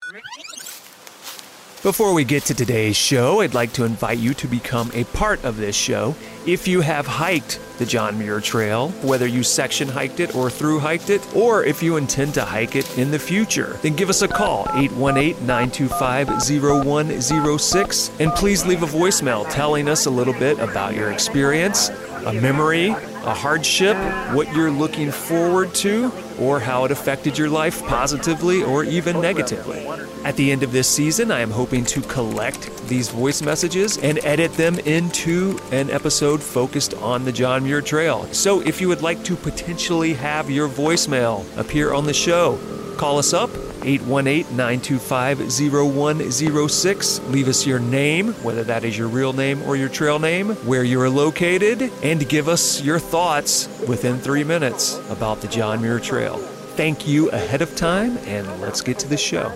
Before we get to today's show, I'd like to invite you to become a part of this show. If you have hiked the John Muir Trail, whether you section hiked it or through hiked it, or if you intend to hike it in the future, then give us a call, 818-925-0106, and please leave a voicemail telling us a little bit about your experience, a memory, a hardship, what you're looking forward to, or how it affected your life positively or even negatively. At the end of this season, I am hoping to collect these voice messages and edit them into an episode focused on the John Muir Trail. So if you would like to potentially have your voicemail appear on the show, call us up, 818-925-0106. Leave us your name, whether that is your real name or your trail name, where you are located, and give us your thoughts within 3 minutes about the John Muir Trail. Thank you ahead of time, and let's get to the show.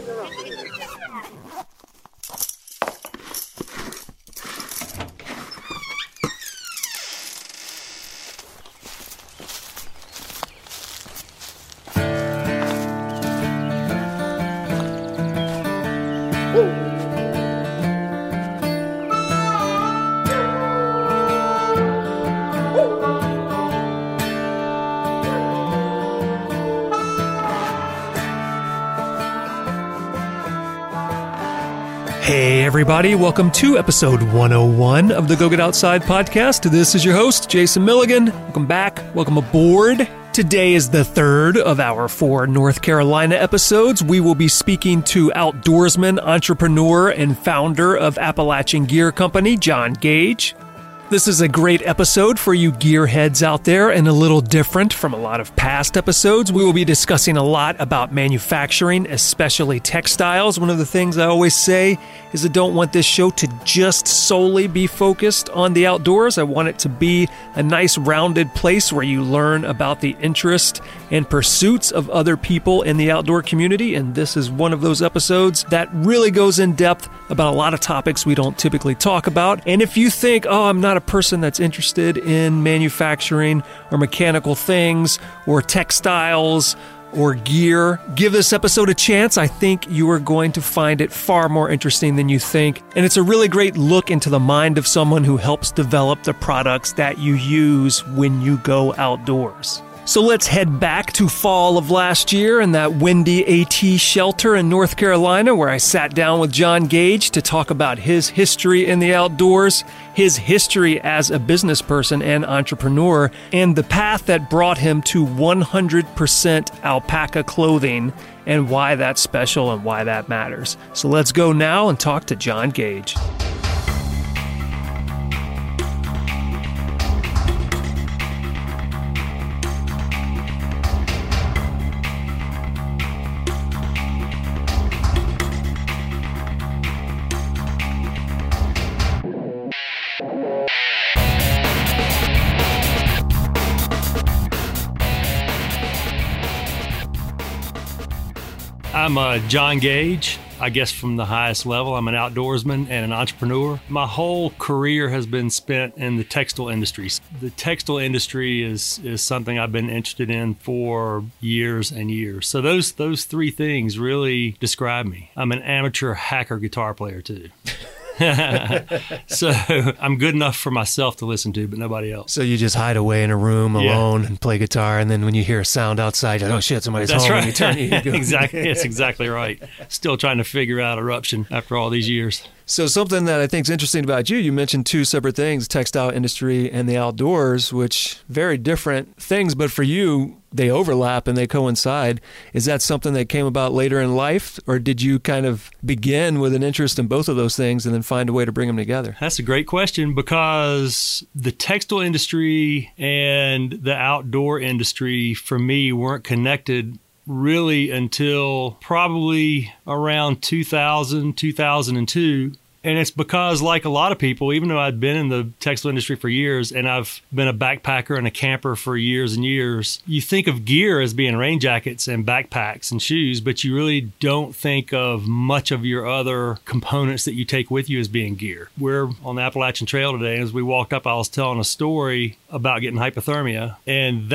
Hey everybody, welcome to episode 101 of the Go Get Outside podcast. This is your host, Jason Milligan. Welcome back, welcome aboard. Today is the third of our 4 North Carolina episodes. We will be speaking to outdoorsman, entrepreneur, and founder of Appalachian Gear Company, John Gage. This is a great episode for you gearheads out there and a little different from a lot of past episodes. We will be discussing a lot about manufacturing, especially textiles. One of the things I always say is I don't want this show to just solely be focused on the outdoors. I want it to be a nice rounded place where you learn about the interest and pursuits of other people in the outdoor community. And this is one of those episodes that really goes in depth about a lot of topics we don't typically talk about. And if you think, oh, I'm not a person that's interested in manufacturing or mechanical things or textiles or gear, give this episode a chance. I think you are going to find it far more interesting than you think. And it's a really great look into the mind of someone who helps develop the products that you use when you go outdoors. So let's head back to fall of last year in that windy AT shelter in North Carolina, where I sat down with John Gage to talk about his history in the outdoors, his history as a business person and entrepreneur, and the path that brought him to 100% alpaca clothing and why that's special and why that matters. So let's go now and talk to John Gage. I'm John Gage. I guess from the highest level, I'm an outdoorsman and an entrepreneur. My whole career has been spent in the textile industry. The textile industry is something I've been interested in for years and years. So those 3 things really describe me. I'm an amateur hacker guitar player too. So I'm good enough for myself to listen to, but nobody else. So you just hide away in a room alone and play guitar, and then when you hear a sound outside, you're like, oh shit, somebody's That's home. Right. You turn, you go. Exactly. That's exactly right. Still trying to figure out eruption after all these years. So something that I think is interesting about you mentioned 2 separate things, textile industry and the outdoors, which very different things, but for you, they overlap and they coincide. Is that something that came about later in life, or did you kind of begin with an interest in both of those things and then find a way to bring them together? That's a great question, because the textile industry and the outdoor industry for me weren't connected really until probably around 2000, 2002. And it's because, like a lot of people, even though I'd been in the textile industry for years and I've been a backpacker and a camper for years and years, you think of gear as being rain jackets and backpacks and shoes, but you really don't think of much of your other components that you take with you as being gear. We're on the Appalachian Trail today, and as we walked up, I was telling a story about getting hypothermia, and that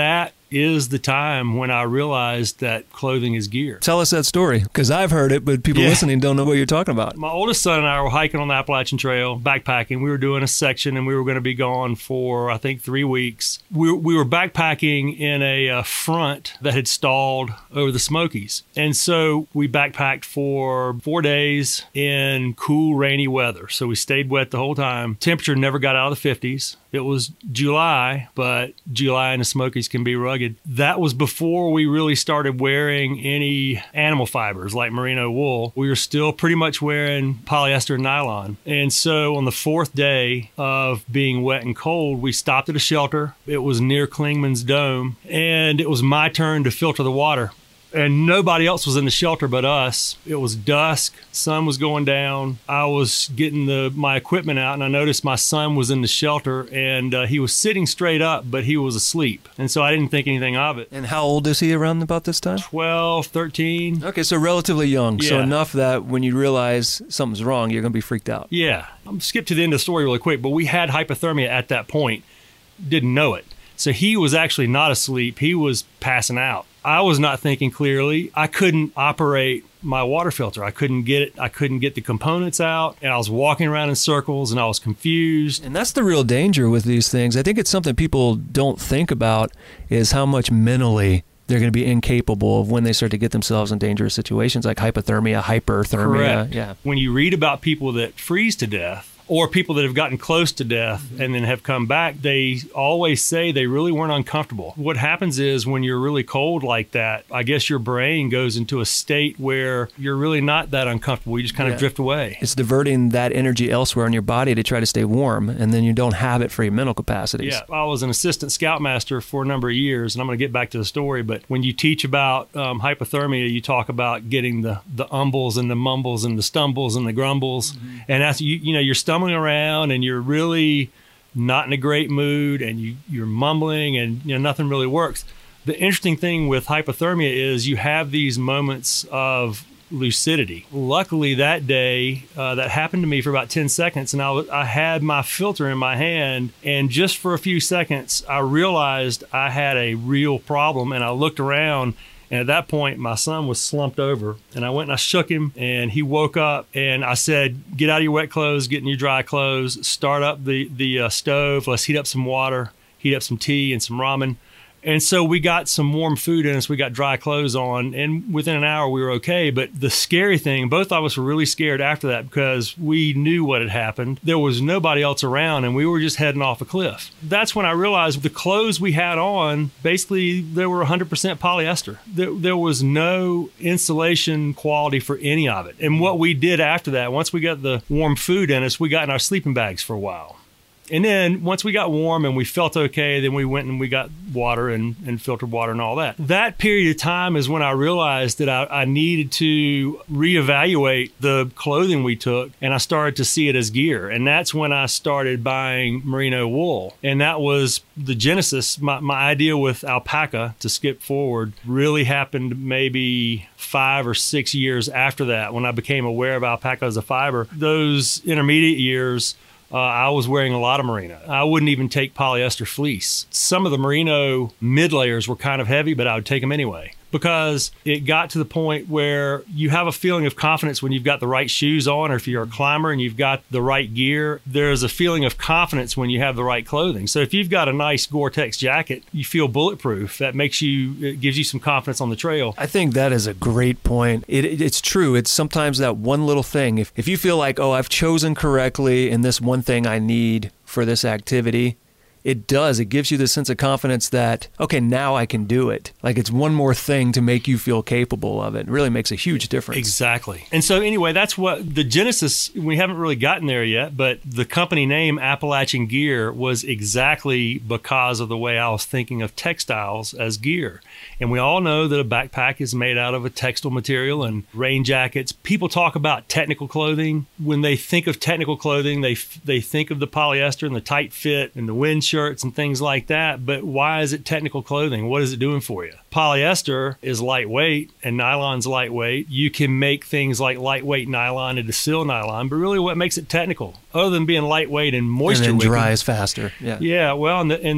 is the time when I realized that clothing is gear. Tell us that story, because I've heard it, but people listening don't know what you're talking about. My oldest son and I were hiking on the Appalachian Trail, backpacking. We were doing a section, and we were going to be gone for, I think, 3 weeks. We were backpacking in a front that had stalled over the Smokies. And so we backpacked for 4 days in cool, rainy weather. So we stayed wet the whole time. Temperature never got out of the 50s. It was July, but July in the Smokies can be rugged. That was before we really started wearing any animal fibers like merino wool. We were still pretty much wearing polyester and nylon. And so on the 4th day of being wet and cold, we stopped at a shelter. It was near Clingman's Dome, and it was my turn to filter the water. And nobody else was in the shelter but us. It was dusk. Sun was going down. I was getting my equipment out, and I noticed my son was in the shelter, and he was sitting straight up, but he was asleep. And so I didn't think anything of it. And how old is he around about this time? 12, 13. Okay, so relatively young. Yeah. So enough that when you realize something's wrong, you're going to be freaked out. Yeah. I'm skip to the end of the story really quick, but we had hypothermia at that point. Didn't know it. So he was actually not asleep. He was passing out. I was not thinking clearly. I couldn't operate my water filter. I couldn't get it. I couldn't get the components out, and I was walking around in circles, and I was confused. And that's the real danger with these things. I think it's something people don't think about, is how much mentally they're going to be incapable of when they start to get themselves in dangerous situations like hypothermia, hyperthermia. Correct. Yeah. When you read about people that freeze to death, or people that have gotten close to death and then have come back, they always say they really weren't uncomfortable. What happens is when you're really cold like that, I guess your brain goes into a state where you're really not that uncomfortable. You just kind of drift away. It's diverting that energy elsewhere in your body to try to stay warm, and then you don't have it for your mental capacities. Yeah, I was an assistant scoutmaster for a number of years, and I'm going to get back to the story, but when you teach about hypothermia, you talk about getting the umbles and the mumbles and the stumbles and the grumbles, and that's, you're stumbling around and you're really not in a great mood, and you're mumbling, and nothing really works. The interesting thing with hypothermia is you have these moments of lucidity. Luckily that day, that happened to me for about 10 seconds, and I had my filter in my hand, and just for a few seconds I realized I had a real problem, and I looked around. And at that point, my son was slumped over, and I went and I shook him, and he woke up, and I said, get out of your wet clothes, get in your dry clothes, start up the stove, let's heat up some water, heat up some tea and some ramen. And so we got some warm food in us, we got dry clothes on, and within an hour we were okay. But the scary thing, both of us were really scared after that because we knew what had happened. There was nobody else around, and we were just heading off a cliff. That's when I realized the clothes we had on, basically they were 100% polyester. There was no insulation quality for any of it. And what we did after that, once we got the warm food in us, we got in our sleeping bags for a while. And then once we got warm and we felt okay, then we went and we got water and filtered water and all that. That period of time is when I realized that I needed to reevaluate the clothing we took, and I started to see it as gear. And that's when I started buying merino wool. And that was the genesis. My idea with alpaca, to skip forward, really happened maybe 5 or 6 years after that, when I became aware of alpaca as a fiber. Those intermediate years, I was wearing a lot of merino. I wouldn't even take polyester fleece. Some of the merino mid layers were kind of heavy, but I would take them anyway, because it got to the point where you have a feeling of confidence when you've got the right shoes on, or if you're a climber and you've got the right gear, there's a feeling of confidence when you have the right clothing. So if you've got a nice Gore-Tex jacket, you feel bulletproof. It gives you some confidence on the trail. I think that is a great point. It's true. It's sometimes that one little thing. If you feel like, I've chosen correctly in this one thing I need for this activity, it gives you the sense of confidence that, okay, now I can do it. Like, it's one more thing to make you feel capable of it. It really makes a huge difference. Exactly. And so anyway, that's what the genesis, we haven't really gotten there yet, but the company name Appalachian Gear was exactly because of the way I was thinking of textiles as gear. And we all know that a backpack is made out of a textile material, and rain jackets. People talk about technical clothing. When they think of technical clothing, they think of the polyester and the tight fit and the wind shirts and things like that. But why is it technical clothing? What is it doing for you? Polyester is lightweight and nylon's lightweight. You can make things like lightweight nylon into sil nylon, but really what makes it technical, other than being lightweight and moisture and then wicking, dries faster. Yeah. Yeah. Well, and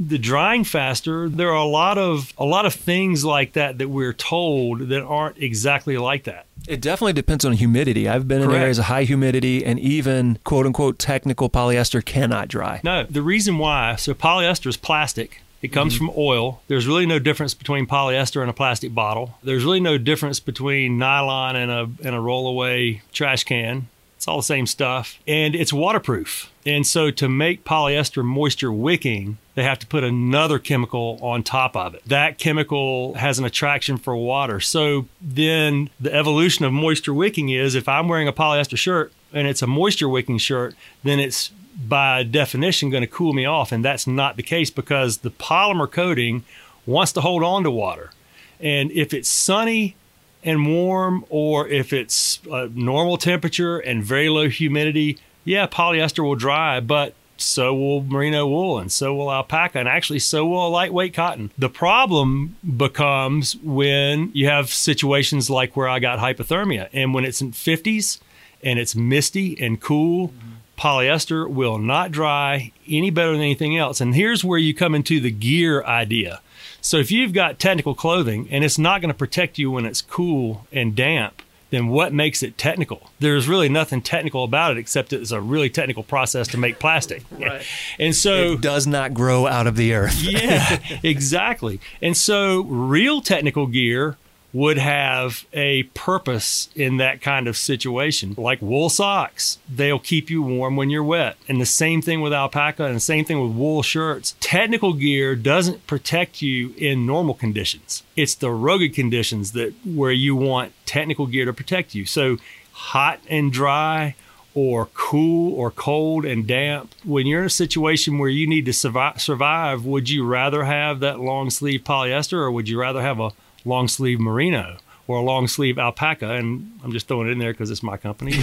the drying faster, there are a lot of things like that we're told that aren't exactly like that. It definitely depends on humidity. I've been in areas of high humidity, and even quote unquote technical polyester cannot dry. No, the reason why, so polyester is plastic. It comes from oil. There's really no difference between polyester and a plastic bottle. There's really no difference between nylon and a rollaway trash can. It's all the same stuff. And it's waterproof. And so to make polyester moisture wicking, they have to put another chemical on top of it. That chemical has an attraction for water. So then the evolution of moisture wicking is, if I'm wearing a polyester shirt and it's a moisture wicking shirt, then it's by definition going to cool me off. And that's not the case, because the polymer coating wants to hold on to water. And if it's sunny and warm, or if it's a normal temperature and very low humidity, yeah, polyester will dry, but so will merino wool, and so will alpaca, and actually so will a lightweight cotton. The problem becomes when you have situations like where I got hypothermia, and when it's in 50s and it's misty and cool, polyester will not dry any better than anything else. And here's where you come into the gear idea. So if you've got technical clothing and it's not going to protect you when it's cool and damp, then what makes it technical? There's really nothing technical about it, except it's a really technical process to make plastic. Right. And so it does not grow out of the earth. Yeah, exactly. And so real technical gear would have a purpose in that kind of situation. Like wool socks, they'll keep you warm when you're wet. And the same thing with alpaca, and the same thing with wool shirts. Technical gear doesn't protect you in normal conditions. It's the rugged conditions where you want technical gear to protect you. So hot and dry, or cool or cold and damp, when you're in a situation where you need to survive, would you rather have that long sleeve polyester, or would you rather have a long sleeve merino or a long sleeve alpaca? And I'm just throwing it in there because it's my company.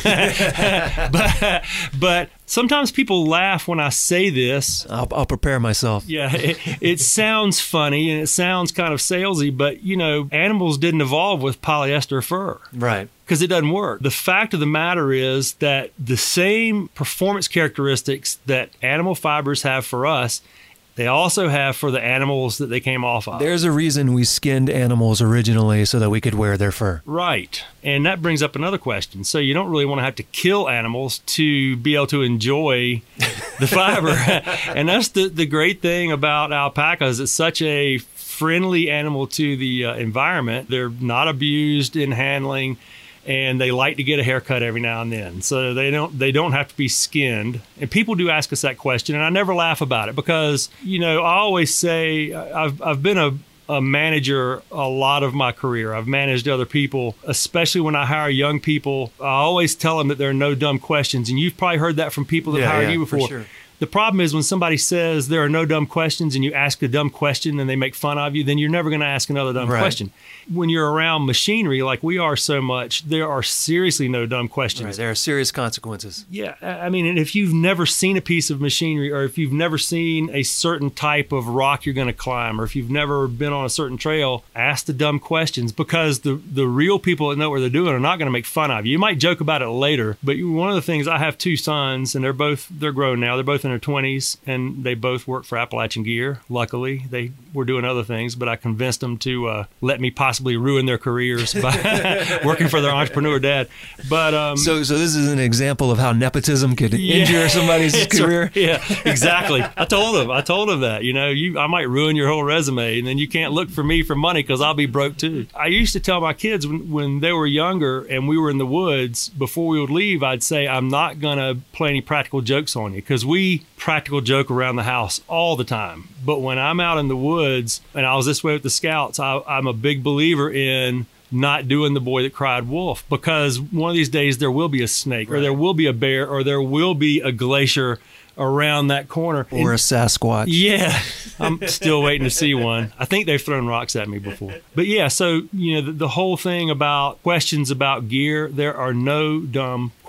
but sometimes people laugh when I say this. I'll prepare myself. Yeah, it sounds funny and it sounds kind of salesy, but animals didn't evolve with polyester fur. Right. Because it doesn't work. The fact of the matter is that the same performance characteristics that animal fibers have for us, they also have for the animals that they came off of. There's a reason we skinned animals originally, so that we could wear their fur. Right. And that brings up another question. So you don't really want to have to kill animals to be able to enjoy the fiber. And that's the great thing about alpacas. It's such a friendly animal to the environment. They're not abused in handling, and they like to get a haircut every now and then. So they don't have to be skinned. And people do ask us that question, and I never laugh about it, because, I always say I've been a manager a lot of my career. I've managed other people, especially when I hire young people. I always tell them that there are no dumb questions. And you've probably heard that from people that hired you before. For sure. The problem is when somebody says there are no dumb questions and you ask a dumb question and they make fun of you, then you're never going to ask another dumb question. When you're around machinery like we are so much, there are seriously no dumb questions. Right. There are serious consequences. Yeah. I mean, and if you've never seen a piece of machinery, or if you've never seen a certain type of rock you're going to climb, or if you've never been on a certain trail, ask the dumb questions, because the real people that know what they're doing are not going to make fun of you. You might joke about it later, but one of the things, I have two sons, and they're grown now. They're both in their 20s, and they both work for Appalachian Gear. Luckily, they were doing other things, but I convinced them to let me possibly ruin their careers by working for their entrepreneur dad. But so this is an example of how nepotism could injure somebody's career. Right. Yeah, exactly. I told him that, I might ruin your whole resume, and then you can't look for me for money because I'll be broke too. I used to tell my kids when they were younger and we were in the woods, before we would leave, I'd say, I'm not going to play any practical jokes on you, because we practical joke around the house all the time. But when I'm out in the woods, and I was this way with the Scouts, I'm a big believer in not doing the boy that cried wolf, because one of these days there will be a snake, or there will be a bear, or there will be a glacier around that corner. Or a Sasquatch. Yeah. I'm still waiting to see one. I think they've thrown rocks at me before. But yeah, so, the whole thing about questions about gear, there are no dumb questions.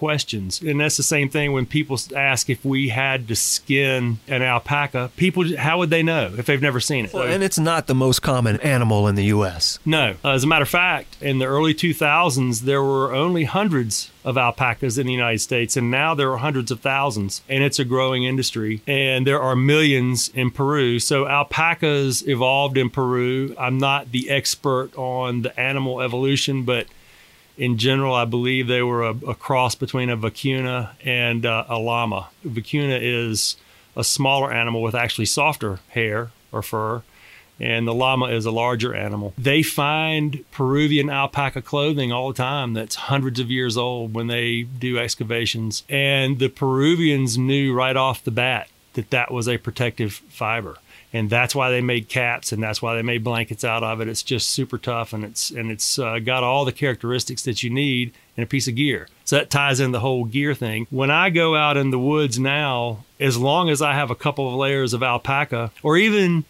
questions. And that's the same thing when people ask if we had to skin an alpaca. People, how would they know if they've never seen it? Well, and it's not the most common animal in the U.S. No. As a matter of fact, in the early 2000s, there were only hundreds of alpacas in the United States, and now there are hundreds of thousands, and it's a growing industry, and there are millions in Peru. So alpacas evolved in Peru. I'm not the expert on the animal evolution, but in general, I believe they were a cross between a vacuna and a llama. Vacuna is a smaller animal with actually softer hair or fur, and the llama is a larger animal. They find Peruvian alpaca clothing all the time that's hundreds of years old when they do excavations. And the Peruvians knew right off the bat that that was a protective fiber. And that's why they made caps, and that's why they made blankets out of it. It's just super tough, and it's got all the characteristics that you need in a piece of gear. So that ties in the whole gear thing. When I go out in the woods now, as long as I have a couple of layers of alpaca, or even,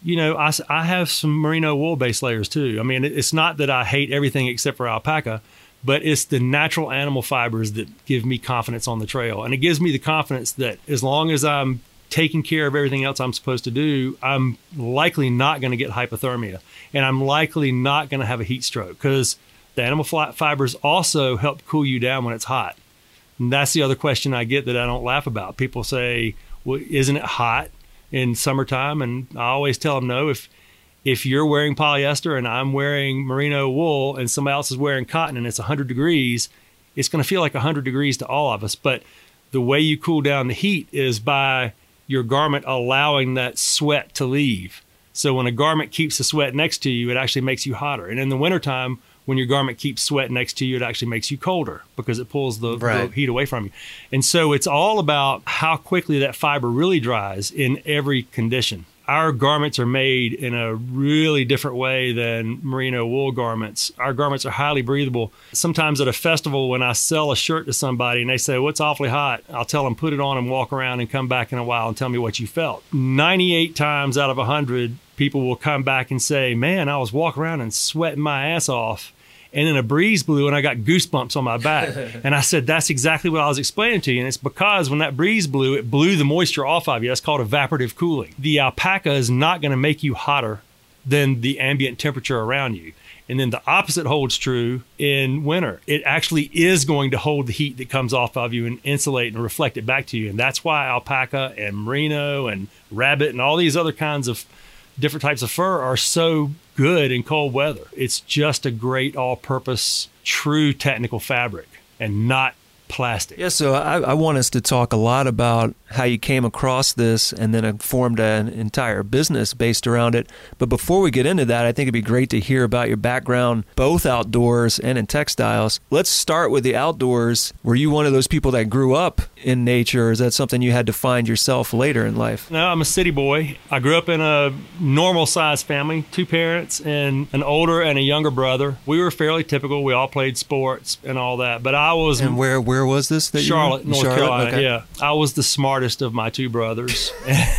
I have some merino wool base layers too. I mean, it's not that I hate everything except for alpaca, but it's the natural animal fibers that give me confidence on the trail. And it gives me the confidence that as long as I'm taking care of everything else I'm supposed to do, I'm likely not going to get hypothermia, and I'm likely not going to have a heat stroke, because the animal fibers also help cool you down when it's hot. And that's the other question I get that I don't laugh about. People say, well, isn't it hot in summertime? And I always tell them, no, if you're wearing polyester and I'm wearing merino wool and somebody else is wearing cotton and it's 100 degrees, it's going to feel like 100 degrees to all of us. But the way you cool down the heat is by your garment allowing that sweat to leave. So when a garment keeps the sweat next to you, it actually makes you hotter. And in the wintertime, when your garment keeps sweat next to you, it actually makes you colder because it pulls the heat away from you. And so it's all about how quickly that fiber really dries in every condition. Our garments are made in a really different way than merino wool garments. Our garments are highly breathable. Sometimes at a festival, when I sell a shirt to somebody and they say, "What's awfully hot?" I'll tell them, put it on and walk around and come back in a while and tell me what you felt. 98 times out of 100, people will come back and say, "Man, I was walking around and sweating my ass off, and then a breeze blew and I got goosebumps on my back." And I said, that's exactly what I was explaining to you. And it's because when that breeze blew, it blew the moisture off of you. That's called evaporative cooling. The alpaca is not going to make you hotter than the ambient temperature around you. And then the opposite holds true in winter. It actually is going to hold the heat that comes off of you and insulate and reflect it back to you. And that's why alpaca and merino and rabbit and all these other kinds of different types of fur are so good in cold weather. It's just a great all-purpose, true technical fabric and not plastic. Yeah, so I want us to talk a lot about how you came across this and then formed an entire business based around it. But before we get into that, I think it'd be great to hear about your background, both outdoors and in textiles. Let's start with the outdoors. Were you one of those people that grew up in nature, or is that something you had to find yourself later in life? No, I'm a city boy. I grew up in a normal-sized family, 2 parents and an older and a younger brother. We were fairly typical. We all played sports and all that. But I was... And where was this? That Charlotte, North Carolina. Okay. Yeah, I was the smartest of my 2 brothers.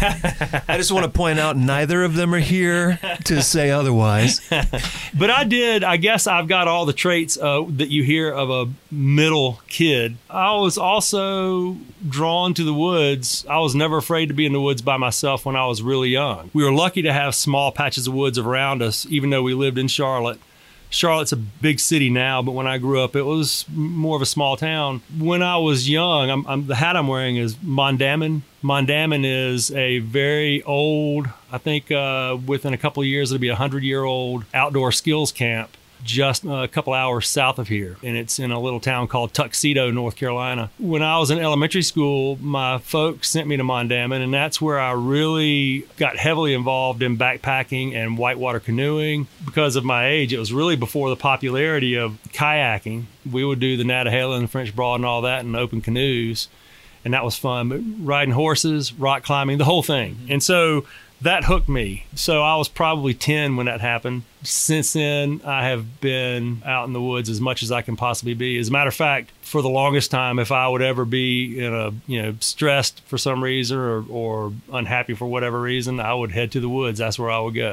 I just want to point out neither of them are here to say otherwise. But I guess I've got all the traits that you hear of a middle kid. I was also drawn to the woods. I was never afraid to be in the woods by myself when I was really young. We were lucky to have small patches of woods around us, even though we lived in Charlotte. Charlotte's a big city now, but when I grew up, it was more of a small town. When I was young, the hat I'm wearing is Mondamin. Mondamin is a very old, I think within a couple of years, it'll be a 100-year-old outdoor skills camp just a couple hours south of here. And it's in a little town called Tuxedo, North Carolina. When I was in elementary school, my folks sent me to Mondamin, and that's where I really got heavily involved in backpacking and whitewater canoeing. Because of my age, it was really before the popularity of kayaking. We would do the Nantahala and the French Broad and all that in open canoes, and that was fun. But riding horses, rock climbing, the whole thing. And so that hooked me. So I was probably 10 when that happened. Since then, I have been out in the woods as much as I can possibly be. As a matter of fact, for the longest time, if I would ever be stressed for some reason or unhappy for whatever reason, I would head to the woods. That's where I would go.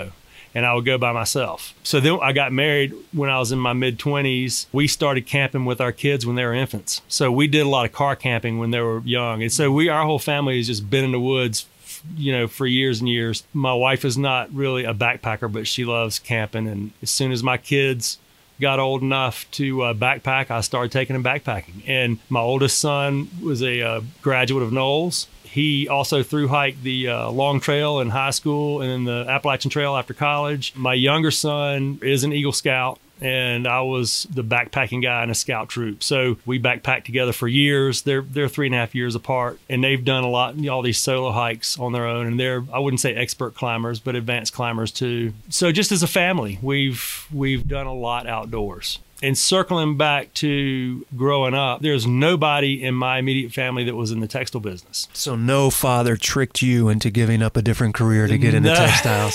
and I would go by myself. So then I got married when I was in my mid-20s. We started camping with our kids when they were infants. So we did a lot of car camping when they were young. And so our whole family has just been in the woods, for years and years. My wife is not really a backpacker, but she loves camping. And as soon as my kids got old enough to backpack, I started taking them backpacking. And my oldest son was a graduate of Knowles. He also thru hiked the Long Trail in high school and then the Appalachian Trail after college. My younger son is an Eagle Scout, and I was the backpacking guy in a scout troop. So we backpacked together for years. They're 3.5 years apart, and they've done a lot, all these solo hikes on their own. And they're, I wouldn't say expert climbers, but advanced climbers too. So just as a family, we've done a lot outdoors. And circling back to growing up, there's nobody in my immediate family that was in the textile business. So no father tricked you into giving up a different career to get into textiles?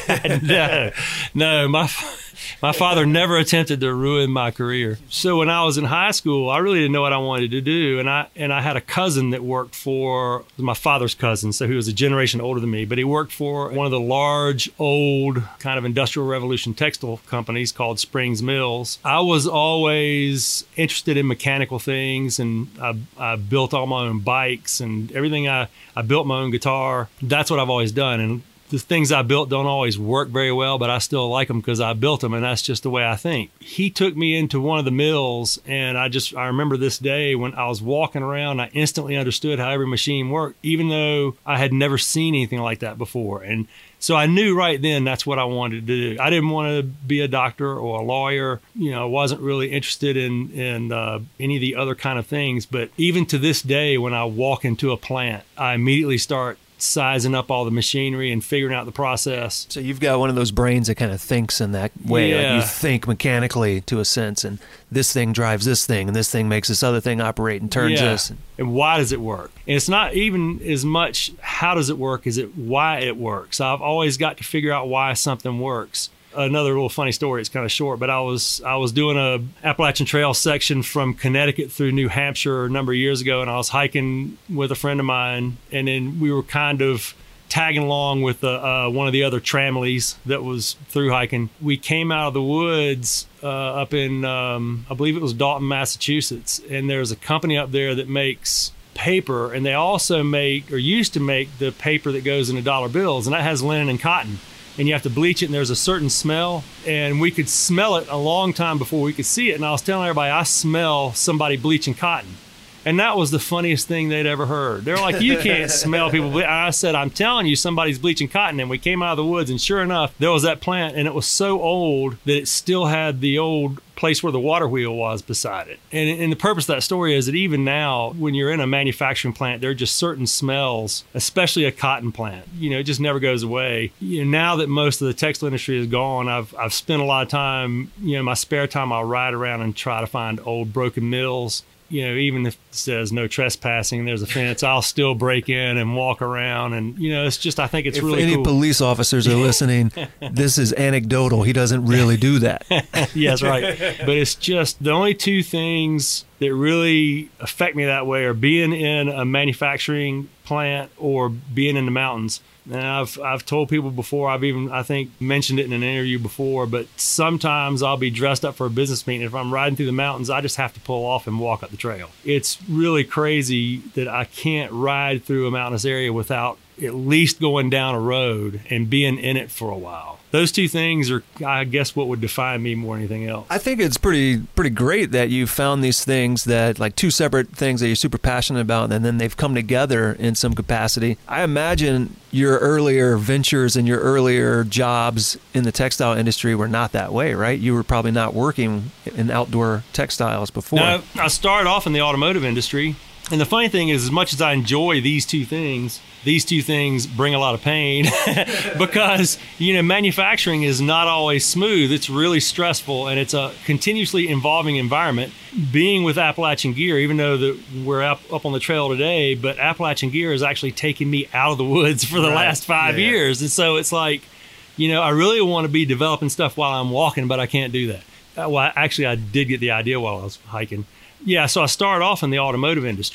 No. My father never attempted to ruin my career. So when I was in high school, I really didn't know what I wanted to do. And I had a cousin that worked for my father's cousin, so he was a generation older than me, but he worked for one of the large, old kind of Industrial Revolution textile companies called Springs Mills. I was always interested in mechanical things, and I built all my own bikes and everything. I built my own guitar. That's what I've always done. And the things I built don't always work very well, but I still like them because I built them, and that's just the way I think. He took me into one of the mills, and I remember this day when I was walking around, I instantly understood how every machine worked, even though I had never seen anything like that before. And so I knew right then that's what I wanted to do. I didn't want to be a doctor or a lawyer. I wasn't really interested in any of the other kind of things. But even to this day, when I walk into a plant, I immediately start sizing up all the machinery and figuring out the process. So you've got one of those brains that kind of thinks in that way. Yeah. Like you think mechanically to a sense, and this thing drives this thing, and this thing makes this other thing operate and turns this. And why does it work? And it's not even as much how does it work as it why it works. I've always got to figure out why something works. Another little funny story, it's kind of short, but I was doing a Appalachian Trail section from Connecticut through New Hampshire a number of years ago, and I was hiking with a friend of mine, and then we were kind of tagging along with one of the other tramleys that was through hiking. We came out of the woods up in, I believe it was Dalton, Massachusetts, and there's a company up there that makes paper, and they also make, or used to make, the paper that goes into dollar bills, and that has linen and cotton. And you have to bleach it, and there's a certain smell, and we could smell it a long time before we could see it. And I was telling everybody, I smell somebody bleaching cotton. And that was the funniest thing they'd ever heard. They're like, you can't smell people bleaching. I said, I'm telling you, somebody's bleaching cotton. And we came out of the woods, and sure enough, there was that plant, and it was so old that it still had the old place where the water wheel was beside it. And the purpose of that story is that even now, when you're in a manufacturing plant, there are just certain smells, especially a cotton plant. It just never goes away. Now that most of the textile industry is gone, I've spent a lot of time, my spare time, I'll ride around and try to find old broken mills. Even if it says no trespassing, there's a fence, I'll still break in and walk around. And, it's just, I think it's really cool. If any police officers are listening, this is anecdotal. He doesn't really do that. Yes, right. But it's just the only two things that really affect me that way are being in a manufacturing plant or being in the mountains. And I've told people before, I think mentioned it in an interview before, but sometimes I'll be dressed up for a business meeting. If I'm riding through the mountains, I just have to pull off and walk up the trail. It's really crazy that I can't ride through a mountainous area without at least going down a road and being in it for a while. Those two things are, I guess, what would define me more than anything else. I think it's pretty great that you found these things that, like, two separate things that you're super passionate about, and then they've come together in some capacity. I imagine your earlier ventures and your earlier jobs in the textile industry were not that way, right? You were probably not working in outdoor textiles before. No, I started off in the automotive industry. And the funny thing is, as much as I enjoy these two things bring a lot of pain because, manufacturing is not always smooth. It's really stressful, and it's a continuously evolving environment. Being with Appalachian Gear, even though we're up on the trail today, but Appalachian Gear has actually taken me out of the woods for the last 5 years. And so it's like, I really want to be developing stuff while I'm walking, but I can't do that. Well, actually, I did get the idea while I was hiking. Yeah, so I started off in the automotive industry.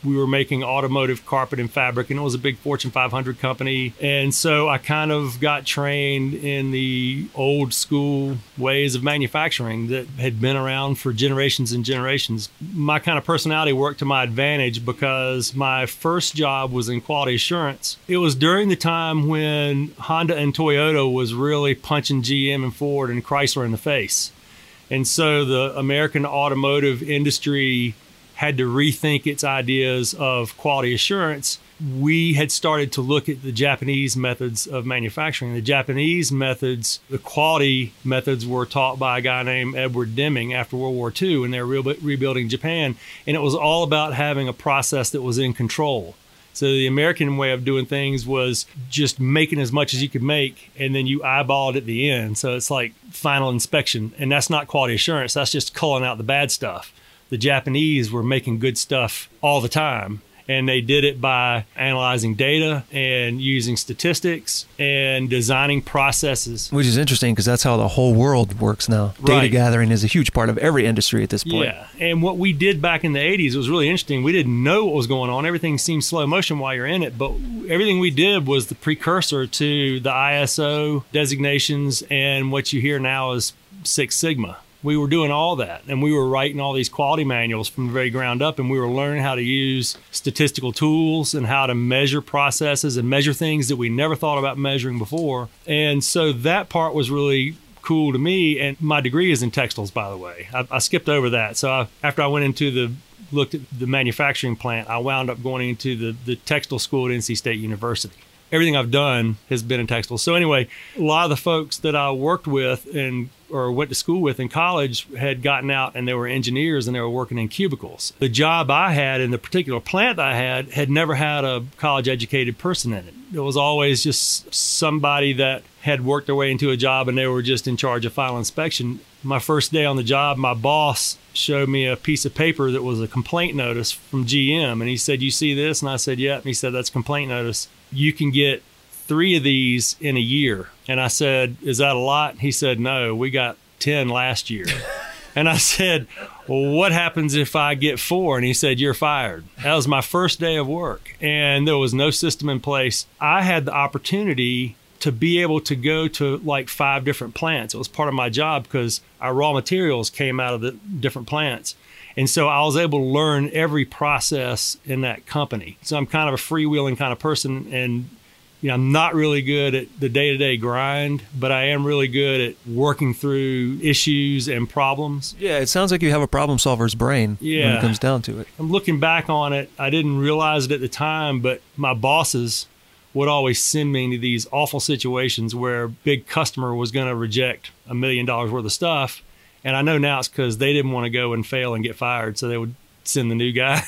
we were making automotive carpet and fabric, and it was a big Fortune 500 company. And so I kind of got trained in the old school ways of manufacturing that had been around for generations and generations. My kind of personality worked to my advantage because my first job was in quality assurance. It was during the time when Honda and Toyota was really punching GM and Ford and Chrysler in the face. And so the American automotive industry had to rethink its ideas of quality assurance. We had started to look at the Japanese methods of manufacturing. The Japanese methods, the quality methods, were taught by a guy named Edward Deming after World War II when they were rebuilding Japan. And it was all about having a process that was in control. So the American way of doing things was just making as much as you could make, and then you eyeball it at the end. So it's like final inspection. And that's not quality assurance. That's just culling out the bad stuff. The Japanese were making good stuff all the time, and they did it by analyzing data and using statistics and designing processes. Which is interesting because that's how the whole world works now. Right. Data gathering is a huge part of every industry at this point. Yeah, and what we did back in the 80s was really interesting. We didn't know what was going on. Everything seemed slow motion while you're in it, but everything we did was the precursor to the ISO designations and what you hear now is Six Sigma. We were doing all that, and we were writing all these quality manuals from the very ground up, and we were learning how to use statistical tools and how to measure processes and measure things that we never thought about measuring before. And so that part was really cool to me. And my degree is in textiles, by the way. I skipped over that. So after I went into looked at the manufacturing plant, I wound up going into the textile school at NC State University. Everything I've done has been in textiles. So anyway, a lot of the folks that I worked with or went to school with in college had gotten out and they were engineers and they were working in cubicles. The job I had in the particular plant I had never had a college educated person in it. It was always just somebody that had worked their way into a job and they were just in charge of final inspection. My first day on the job, my boss showed me a piece of paper that was a complaint notice from GM. And he said, "You see this?" And I said, "Yeah." And he said, "That's a complaint notice. You can get 3 of these in a year." And I said, "Is that a lot?" He said, "No, we got 10 last year." And I said, "Well, what happens if I get 4? And he said, "You're fired." That was my first day of work. And there was no system in place. I had the opportunity to be able to go to like 5 different plants. It was part of my job because our raw materials came out of the different plants. And so I was able to learn every process in that company. So I'm kind of a freewheeling kind of person, and I'm not really good at the day-to-day grind, but I am really good at working through issues and problems. Yeah, it sounds like you have a problem solver's brain when it comes down to it. I'm looking back on it. I didn't realize it at the time, but my bosses would always send me into these awful situations where a big customer was going to reject $1 million worth of stuff. And I know now it's because they didn't want to go and fail and get fired, so they would send the new guy.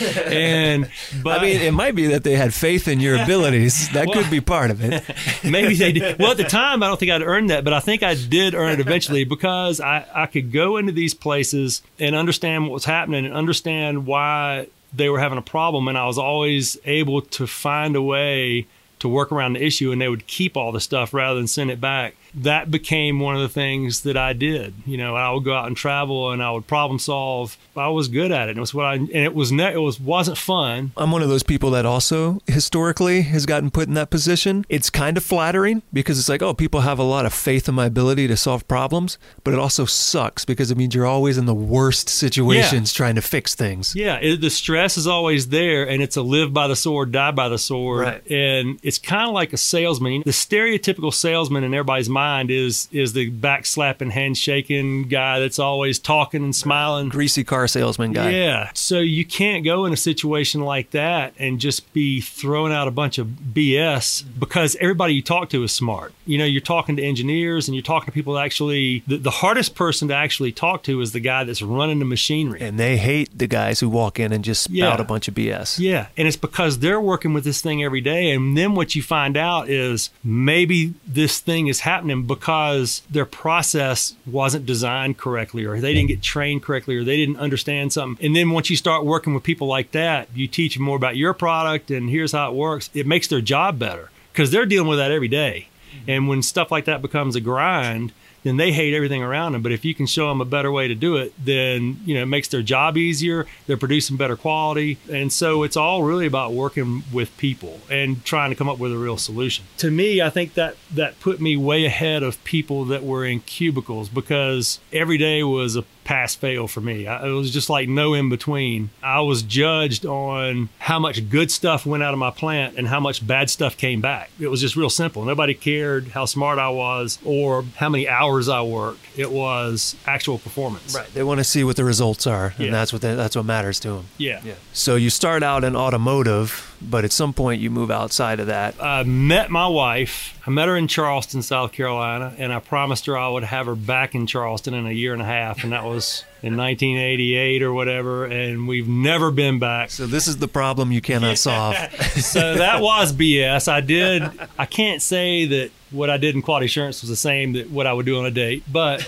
But I mean, it might be that they had faith in your abilities. That could be part of it. Maybe they did. Well, at the time, I don't think I'd earned that, but I think I did earn it eventually because I could go into these places and understand what was happening and understand why they were having a problem. And I was always able to find a way to work around the issue, and they would keep all the stuff rather than send it back. That became one of the things that I did. I would go out and travel and I would problem solve. I was good at it. It was wasn't fun. I'm one of those people that also historically has gotten put in that position. It's kind of flattering because it's like, oh, people have a lot of faith in my ability to solve problems, but it also sucks because it means you're always in the worst situations trying to fix things. Yeah, the stress is always there, and it's a live by the sword, die by the sword. Right. And it's kind of like a salesman. The stereotypical salesman in everybody's mind is the back slapping, hand shaking guy that's always talking and smiling. Greasy car salesman guy. Yeah. So you can't go in a situation like that and just be throwing out a bunch of BS because everybody you talk to is smart. You're talking to engineers and you're talking to people that actually, the hardest person to actually talk to is the guy that's running the machinery. And they hate the guys who walk in and just spout a bunch of BS. Yeah. And it's because they're working with this thing every day. And then what you find out is maybe this thing is happening because their process wasn't designed correctly, or they didn't get trained correctly, or they didn't understand something. And then once you start working with people like that, you teach them more about your product and here's how it works. It makes their job better because they're dealing with that every day. And when stuff like that becomes a grind, then they hate everything around them. But if you can show them a better way to do it, then, it makes their job easier. They're producing better quality. And so it's all really about working with people and trying to come up with a real solution. To me, I think that put me way ahead of people that were in cubicles, because every day was a pass fail for me. It was just like no in between. I was judged on how much good stuff went out of my plant and how much bad stuff came back. It was just real simple. Nobody cared how smart I was or how many hours I worked. It was actual performance. Right. They want to see what the results are, and that's what matters to them. Yeah. So you start out in automotive, but at some point you move outside of that. I met my wife. I met her in Charleston, South Carolina, and I promised her I would have her back in Charleston in a year and a half, and that was in 1988 or whatever, and we've never been back. So this is the problem you cannot solve. So that was BS. I can't say that what I did in quality assurance was the same that what I would do on a date, but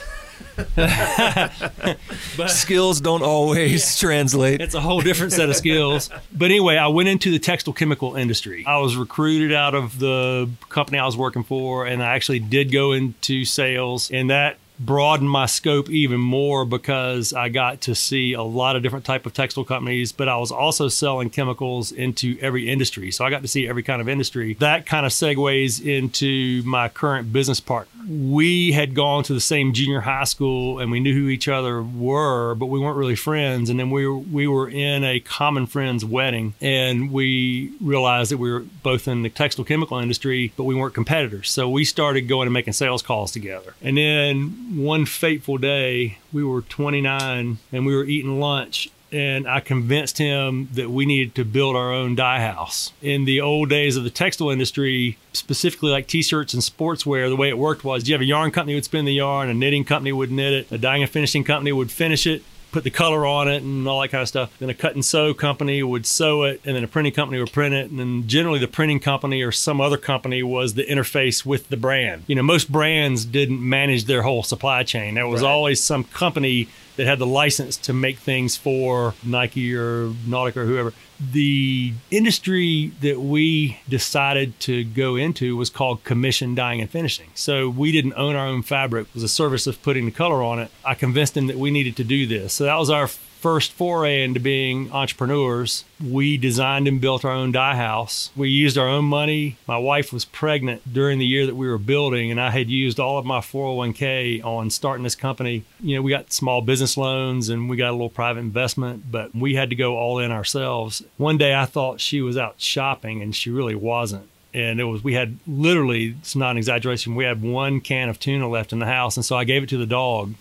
skills don't always translate. It's a whole different set of skills. But anyway, I went into the textile chemical industry. I was recruited out of the company I was working for, and I actually did go into sales, and that broadened my scope even more because I got to see a lot of different type of textile companies, but I was also selling chemicals into every industry. So I got to see every kind of industry. That kind of segues into my current business partner. We had gone to the same junior high school and we knew who each other were, but we weren't really friends. And then we were in a common friend's wedding, and we realized that we were both in the textile chemical industry, but we weren't competitors. So we started going and making sales calls together. And then one fateful day, we were 29 and we were eating lunch, and I convinced him that we needed to build our own dye house. In the old days of the textile industry, specifically like t-shirts and sportswear, the way it worked was you have a yarn company would spin the yarn, a knitting company would knit it, a dyeing and finishing company would finish it, put the color on it and all that kind of stuff. Then a cut and sew company would sew it, and then a printing company would print it. And then generally the printing company or some other company was the interface with the brand. Most brands didn't manage their whole supply chain. There was always some company that had the license to make things for Nike or Nautica or whoever. The industry that we decided to go into was called commission dyeing and finishing. So we didn't own our own fabric. It was a service of putting the color on it. I convinced him that we needed to do this. So that was our first foray into being entrepreneurs. We designed and built our own dye house. We used our own money. My wife was pregnant during the year that we were building, and I had used all of my 401k on starting this company. We got small business loans and we got a little private investment, but we had to go all in ourselves. One day I thought she was out shopping, and she really wasn't. And we had literally, it's not an exaggeration, we had one can of tuna left in the house. And so I gave it to the dog.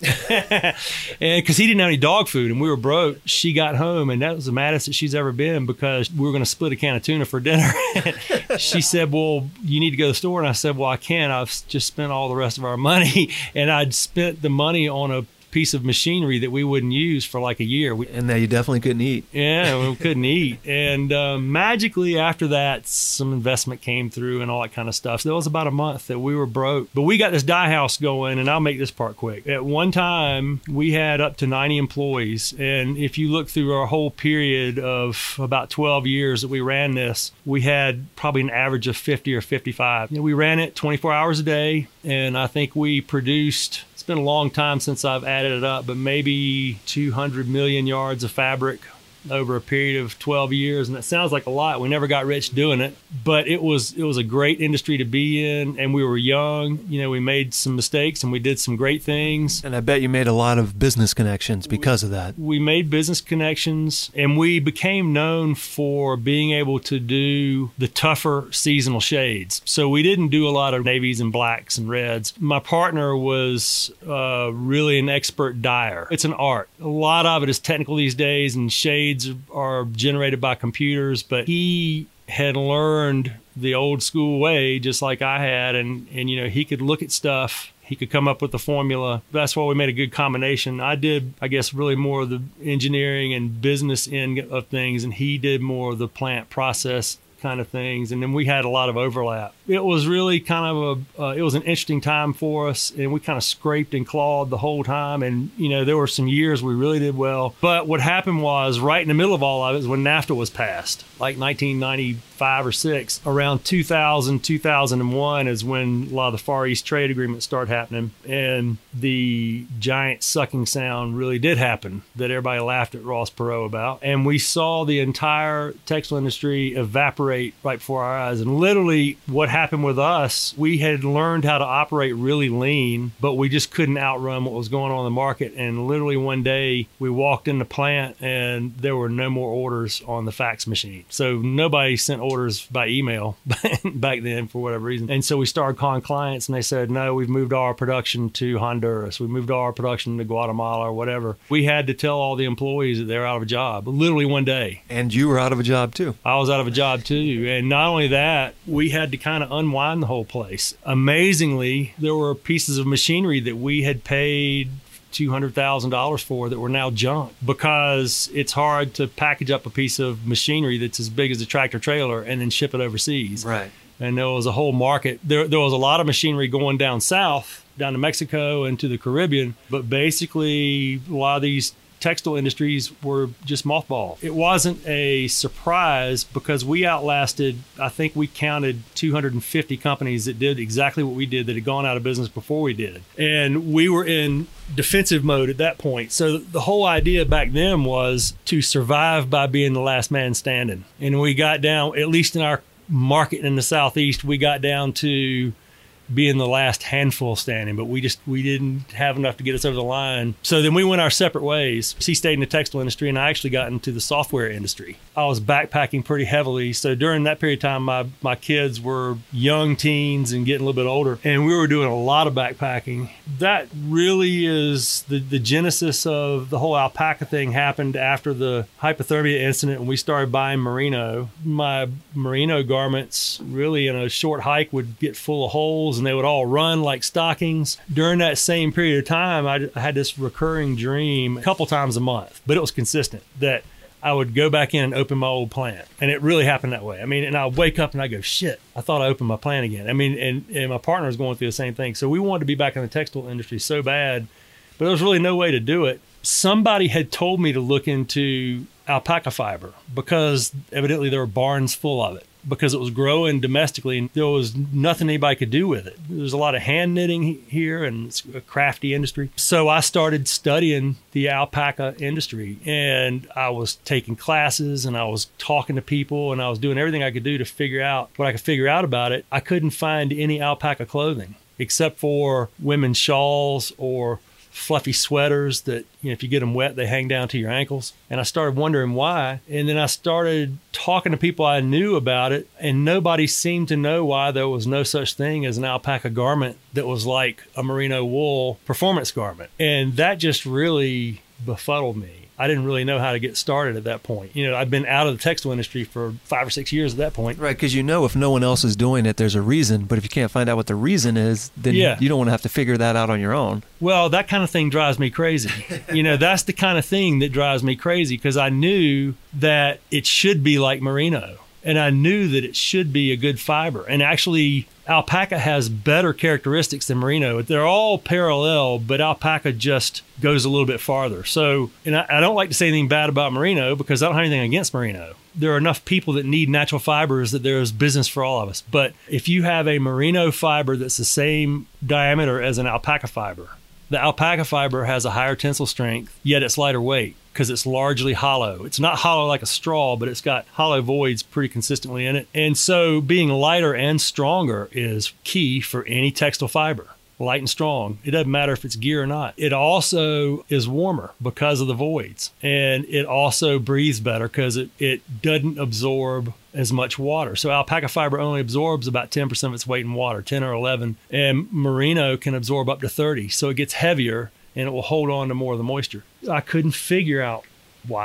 And because he didn't have any dog food and we were broke, she got home, and that was the maddest that she's ever been, because we were going to split a can of tuna for dinner. She said, well, you need to go to the store. And I said, well, I can't. I've just spent all the rest of our money. And I'd spent the money on a piece of machinery that we wouldn't use for like a year. And that you definitely couldn't eat. Yeah, we couldn't eat. And magically after that, some investment came through and all that kind of stuff. So there was about a month that we were broke. But we got this dye house going, and I'll make this part quick. At one time, we had up to 90 employees. And if you look through our whole period of about 12 years that we ran this, we had probably an average of 50 or 55. We ran it 24 hours a day, and I think we produced, it's been a long time since I've added it up, but maybe 200 million yards of fabric over a period of 12 years. And that sounds like a lot. We never got rich doing it, but it was a great industry to be in. And we were young. We made some mistakes and we did some great things. And I bet you made a lot of business connections because of that. We made business connections, and we became known for being able to do the tougher seasonal shades. So we didn't do a lot of navies and blacks and reds. My partner was really an expert dyer. It's an art. A lot of it is technical these days, and shades are generated by computers, but he had learned the old school way just like I had, and he could look at stuff. He could come up with the formula. That's why we made a good combination. I did, I guess, really more of the engineering and business end of things, and he did more of the plant process kind of things. And then we had a lot of overlap. It was really kind of it was an interesting time for us, and we kind of scraped and clawed the whole time. And, there were some years we really did well. But what happened was right in the middle of all of it is when NAFTA was passed, like 1995 or 6. Around 2000, 2001 is when a lot of the Far East trade agreements started happening. And the giant sucking sound really did happen that everybody laughed at Ross Perot about. And we saw the entire textile industry evaporate right before our eyes. And literally what happened with us, we had learned how to operate really lean, but we just couldn't outrun what was going on in the market. And literally one day we walked in the plant and there were no more orders on the fax machine. So nobody sent orders by email back then for whatever reason. And so we started calling clients and they said, no, we've moved all our production to Honduras. We moved all our production to Guatemala or whatever. We had to tell all the employees that they're out of a job, literally one day. And you were out of a job too. I was out of a job too. And not only that, we had to kind of unwind the whole place. Amazingly, there were pieces of machinery that we had paid $200,000 for that were now junk, because it's hard to package up a piece of machinery that's as big as a tractor trailer and then ship it overseas. Right. And there was a whole market. There was a lot of machinery going down south, down to Mexico and to the Caribbean. But basically, a lot of these textile industries were just mothballed. It wasn't a surprise because we outlasted, I think we counted 250 companies that did exactly what we did that had gone out of business before we did. And we were in defensive mode at that point. So the whole idea back then was to survive by being the last man standing. And we got down, at least in our market in the Southeast, we got down to being the last handful standing, but we didn't have enough to get us over the line. So then we went our separate ways. He stayed in the textile industry and I actually got into the software industry. I was backpacking pretty heavily. So during that period of time, my kids were young teens and getting a little bit older, and we were doing a lot of backpacking. That really is the genesis of the whole alpaca thing. Happened after the hypothermia incident when we started buying merino. My merino garments really in a short hike would get full of holes and they would all run like stockings. During that same period of time, I had this recurring dream a couple times a month, but it was consistent, that I would go back in and open my old plant. And it really happened that way. I mean, and I wake up and I go, shit, I thought I opened my plant again. I mean, and my partner was going through the same thing. So we wanted to be back in the textile industry so bad, but there was really no way to do it. Somebody had told me to look into alpaca fiber because evidently there were barns full of it, because it was growing domestically and there was nothing anybody could do with it. There's a lot of hand knitting here and it's a crafty industry. So I started studying the alpaca industry and I was taking classes and I was talking to people and I was doing everything I could do to figure out what I could figure out about it. I couldn't find any alpaca clothing except for women's shawls or fluffy sweaters that, if you get them wet, they hang down to your ankles. And I started wondering why. And then I started talking to people I knew about it, and nobody seemed to know why there was no such thing as an alpaca garment that was like a merino wool performance garment. And that just really befuddled me. I didn't really know how to get started at that point. I'd been out of the textile industry for 5 or 6 years at that point. Right, because if no one else is doing it, there's a reason. But if you can't find out what the reason is, then you don't want to have to figure that out on your own. Well, that kind of thing drives me crazy. That's the kind of thing that drives me crazy, because I knew that it should be like merino. And I knew that it should be a good fiber. And actually, alpaca has better characteristics than merino. They're all parallel, but alpaca just goes a little bit farther. So, and I don't like to say anything bad about merino because I don't have anything against merino. There are enough people that need natural fibers that there's business for all of us. But if you have a merino fiber that's the same diameter as an alpaca fiber, the alpaca fiber has a higher tensile strength, yet it's lighter weight because it's largely hollow. It's not hollow like a straw, but it's got hollow voids pretty consistently in it. And so being lighter and stronger is key for any textile fiber. Light and strong. It doesn't matter if it's gear or not. It also is warmer because of the voids. And it also breathes better because it doesn't absorb as much water. So alpaca fiber only absorbs about 10% of its weight in water, 10 or 11. And merino can absorb up to 30. So it gets heavier and it will hold on to more of the moisture. I couldn't figure out why.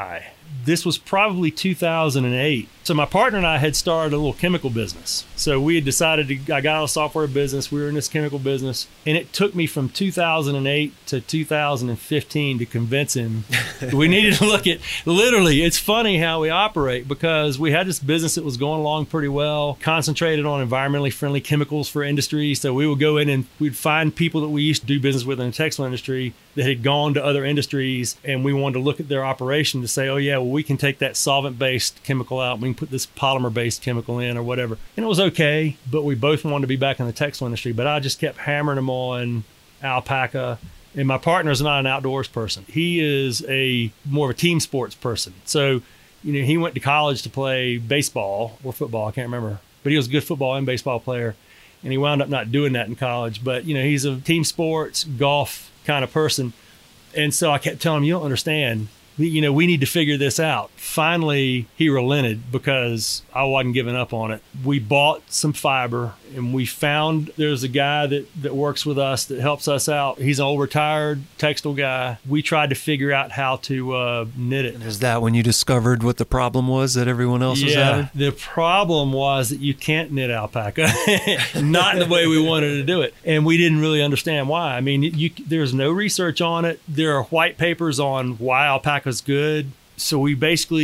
This was probably 2008. So my partner and I had started a little chemical business. So we had decided I got out of software business. We were in this chemical business. And it took me from 2008 to 2015 to convince him we needed to look at, literally, it's funny how we operate, because we had this business that was going along pretty well, concentrated on environmentally friendly chemicals for industry. So we would go in and we'd find people that we used to do business with in the textile industry that had gone to other industries, and we wanted to look at their operation to say, oh yeah, well, we can take that solvent-based chemical out, we can put this polymer-based chemical in or whatever. And it was okay, but we both wanted to be back in the textile industry. But I just kept hammering them on alpaca. And my partner is not an outdoors person. He is more of a team sports person. So, he went to college to play baseball or football, I can't remember. But he was a good football and baseball player. And he wound up not doing that in college. But, he's a team sports, golf kind of person. And so I kept telling him, you don't understand. We need to figure this out. Finally, he relented because I wasn't giving up on it. We bought some fiber, and we found there's a guy that works with us that helps us out. He's an old retired textile guy. We tried to figure out how to knit it. And is that when you discovered what the problem was that everyone else was having? The problem was that you can't knit alpaca, not in the way we wanted to do it. And we didn't really understand why. I mean, there's no research on it. There are white papers on why alpaca is good. So we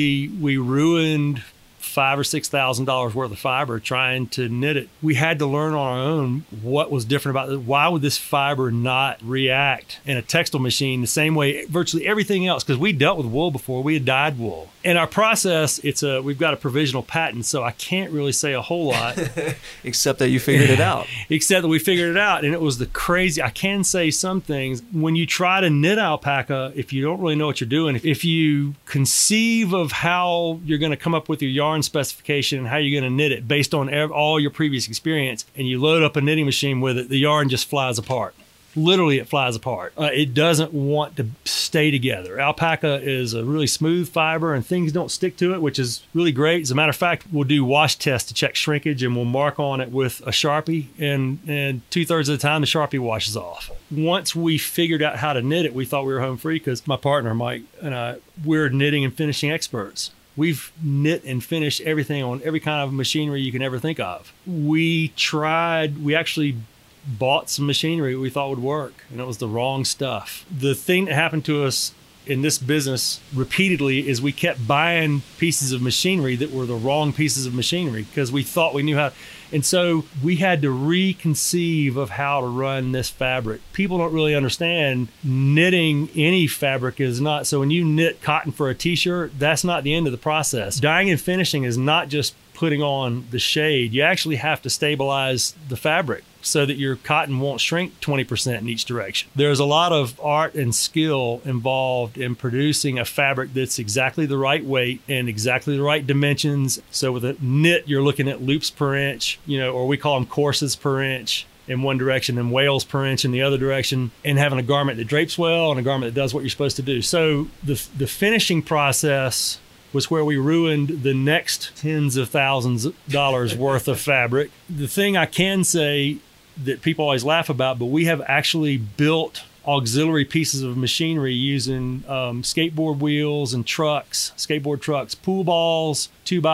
ruined $5,000 or $6,000 worth of fiber trying to knit it. We had to learn on our own what was different about it. Why would this fiber not react in a textile machine the same way virtually everything else? Because we dealt with wool before. We had dyed wool. In our process, we've got a provisional patent, so I can't really say a whole lot. Except that you figured it out. Except that we figured it out, and it was I can say some things. When you try to knit alpaca, if you don't really know what you're doing, if you conceive of how you're going to come up with your yarn specification and how you're going to knit it based on all your previous experience, and you load up a knitting machine with it, the yarn just flies apart. Literally, it flies apart. It doesn't want to stay together. Alpaca is a really smooth fiber, and things don't stick to it, which is really great. As a matter of fact, we'll do wash tests to check shrinkage, and we'll mark on it with a Sharpie, and 2/3 of the time, the Sharpie washes off. Once we figured out how to knit it, we thought we were home free, because my partner, Mike, and I, we're knitting and finishing experts. We've knit and finished everything on every kind of machinery you can ever think of. We actually bought some machinery we thought would work, and it was the wrong stuff. The thing that happened to us in this business repeatedly is we kept buying pieces of machinery that were the wrong pieces of machinery because we thought we knew how. And so we had to reconceive of how to run this fabric. People don't really understand knitting any fabric is not. So when you knit cotton for a t-shirt, that's not the end of the process. Dyeing and finishing is not just putting on the shade. You actually have to stabilize the fabric so that your cotton won't shrink 20% in each direction. There's a lot of art and skill involved in producing a fabric that's exactly the right weight and exactly the right dimensions. So with a knit, you're looking at loops per inch, or we call them courses per inch in one direction and wales per inch in the other direction, and having a garment that drapes well and a garment that does what you're supposed to do. So the finishing process was where we ruined the next tens of thousands of dollars worth of fabric. The thing I can say that people always laugh about, but we have actually built auxiliary pieces of machinery using skateboard wheels and skateboard trucks, pool balls,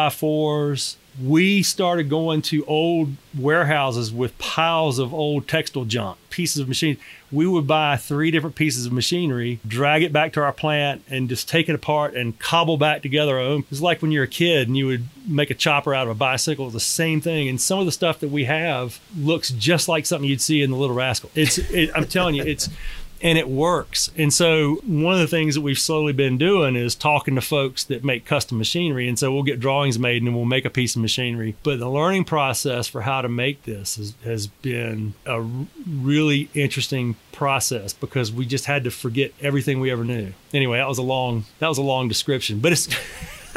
2x4s. We started going to old warehouses with piles of old textile junk, pieces of machine. We would buy 3 different pieces of machinery, drag it back to our plant, and just take it apart and cobble back together our own. It's like when you're a kid and you would make a chopper out of a bicycle. It's the same thing. And some of the stuff that we have looks just like something you'd see in The Little Rascal. I'm telling you, and it works. And so one of the things that we've slowly been doing is talking to folks that make custom machinery. And so we'll get drawings made and we'll make a piece of machinery. But the learning process for how to make this has been a really interesting process because we just had to forget everything we ever knew. Anyway, that was a long description, but it's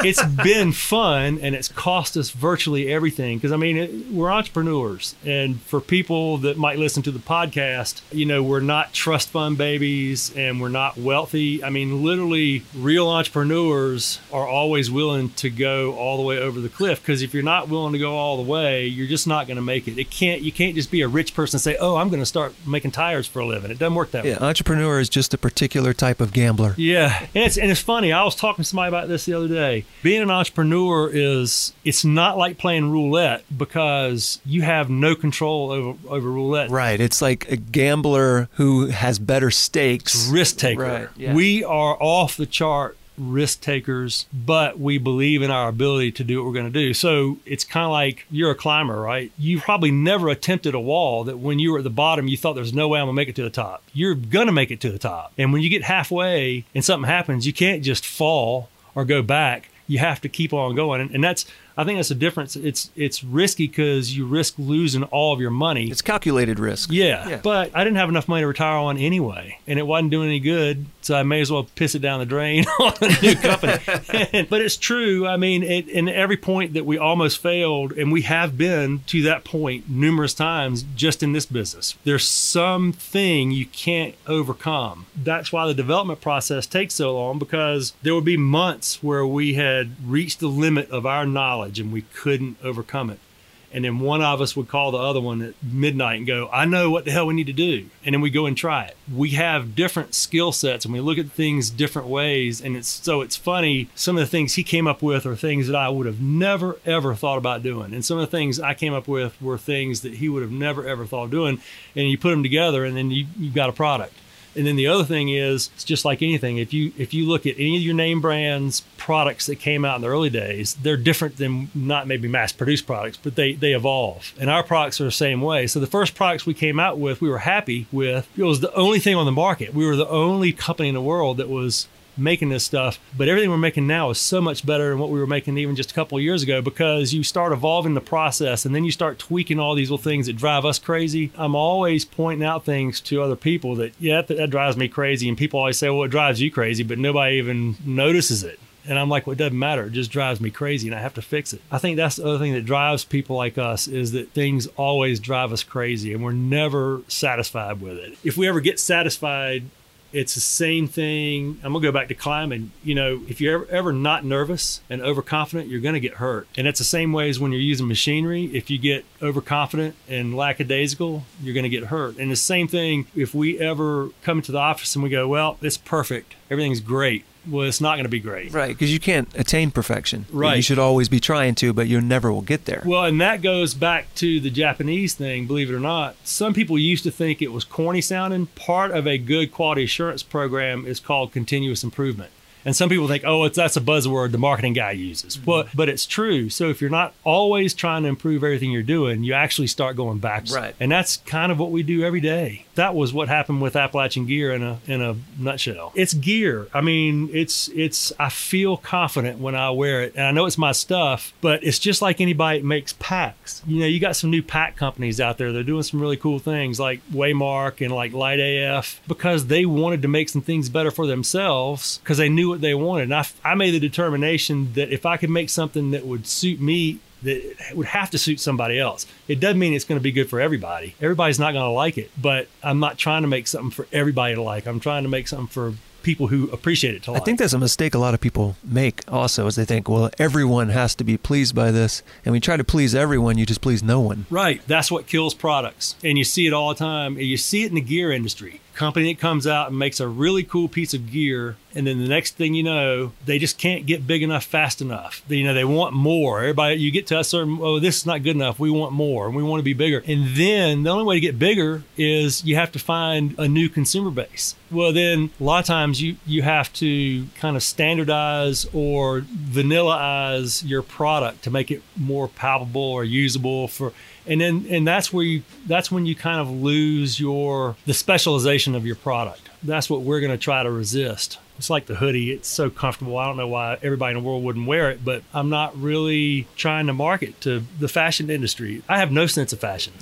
it's been fun, and it's cost us virtually everything. Because, I mean, we're entrepreneurs. And for people that might listen to the podcast, you know, we're not trust fund babies and we're not wealthy. I mean, literally, real entrepreneurs are always willing to go all the way over the cliff. Because if you're not willing to go all the way, you're just not going to make it. You can't just be a rich person and say, oh, I'm going to start making tires for a living. It doesn't work that way. Yeah, entrepreneur is just a particular type of gambler. Yeah. And it's funny. I was talking to somebody about this the other day. Being an entrepreneur it's not like playing roulette, because you have no control over roulette. Right. It's like a gambler who has better stakes. Risk taker. Right. Yeah. We are off the chart risk takers, but we believe in our ability to do what we're going to do. So it's kind of like you're a climber, right? You probably never attempted a wall that when you were at the bottom, you thought there's no way I'm going to make it to the top. You're going to make it to the top. And when you get halfway and something happens, you can't just fall or go back. You have to keep on going. And I think that's the difference. It's risky because you risk losing all of your money. It's calculated risk. Yeah. But I didn't have enough money to retire on anyway, and it wasn't doing any good, so I may as well piss it down the drain on a new company. But it's true. I mean, in every point that we almost failed, and we have been to that point numerous times just in this business, there's something you can't overcome. That's why the development process takes so long, because there would be months where we had reached the limit of our knowledge and we couldn't overcome it. And then one of us would call the other one at midnight and go, I know what the hell we need to do. And then we go and try it. We have different skill sets and we look at things different ways. And it's funny. Some of the things he came up with are things that I would have never, ever thought about doing. And some of the things I came up with were things that he would have never, ever thought of doing. And you put them together and then you've got a product. And then the other thing is, it's just like anything. If you look at any of your name brands products that came out in the early days, they're different than not maybe mass-produced products, but they evolve. And our products are the same way. So the first products we came out with, we were happy with. It was the only thing on the market. We were the only company in the world that was making this stuff, but everything we're making now is so much better than what we were making even just a couple of years ago, because you start evolving the process and then you start tweaking all these little things that drive us crazy. I'm always pointing out things to other people that drives me crazy, and people always say, well, it drives you crazy, but nobody even notices it. And I'm like, well, it doesn't matter. It just drives me crazy and I have to fix it. I think that's the other thing that drives people like us, is that things always drive us crazy and we're never satisfied with it. If we ever get satisfied, it's the same thing. I'm going to go back to climbing. You know, if you're ever not nervous and overconfident, you're going to get hurt. And it's the same way as when you're using machinery. If you get overconfident and lackadaisical, you're going to get hurt. And the same thing, if we ever come into the office and we go, well, it's perfect, everything's great. Well, it's not going to be great. Right, because you can't attain perfection. Right. You should always be trying to, but you never will get there. Well, and that goes back to the Japanese thing, believe it or not. Some people used to think it was corny sounding. Part of a good quality assurance program is called continuous improvement. And some people think, oh, that's a buzzword the marketing guy uses. Mm-hmm. But it's true. So if you're not always trying to improve everything you're doing, you actually start going backwards. Right. And that's kind of what we do every day. That was what happened with Appalachian Gear in a nutshell. It's gear. I mean, I feel confident when I wear it. And I know it's my stuff, but it's just like anybody that makes packs. You know, you got some new pack companies out there. They're doing some really cool things like Waymark and like Light AF, because they wanted to make some things better for themselves because they knew what they wanted. And I made the determination that if I could make something that would suit me, that it would have to suit somebody else. It doesn't mean it's going to be good for everybody. Everybody's not going to like it, but I'm not trying to make something for everybody to like. I'm trying to make something for people who appreciate it to like. I think that's a mistake a lot of people make also, is they think, well, everyone has to be pleased by this. And when you try to please everyone, you just please no one. Right. That's what kills products. And you see it all the time. You see it in the gear industry. Company that comes out and makes a really cool piece of gear, and then the next thing you know, they just can't get big enough fast enough. They want more. Everybody, you get to a certain, oh, this is not good enough. We want more, and we want to be bigger. And then the only way to get bigger is you have to find a new consumer base. Well, then a lot of times you have to kind of standardize or vanillaize your product to make it more palpable or usable for. And that's when you kind of lose the specialization of your product. That's what we're going to try to resist. It's like the hoodie. It's so comfortable. I don't know why everybody in the world wouldn't wear it, but I'm not really trying to market to the fashion industry. I have no sense of fashion.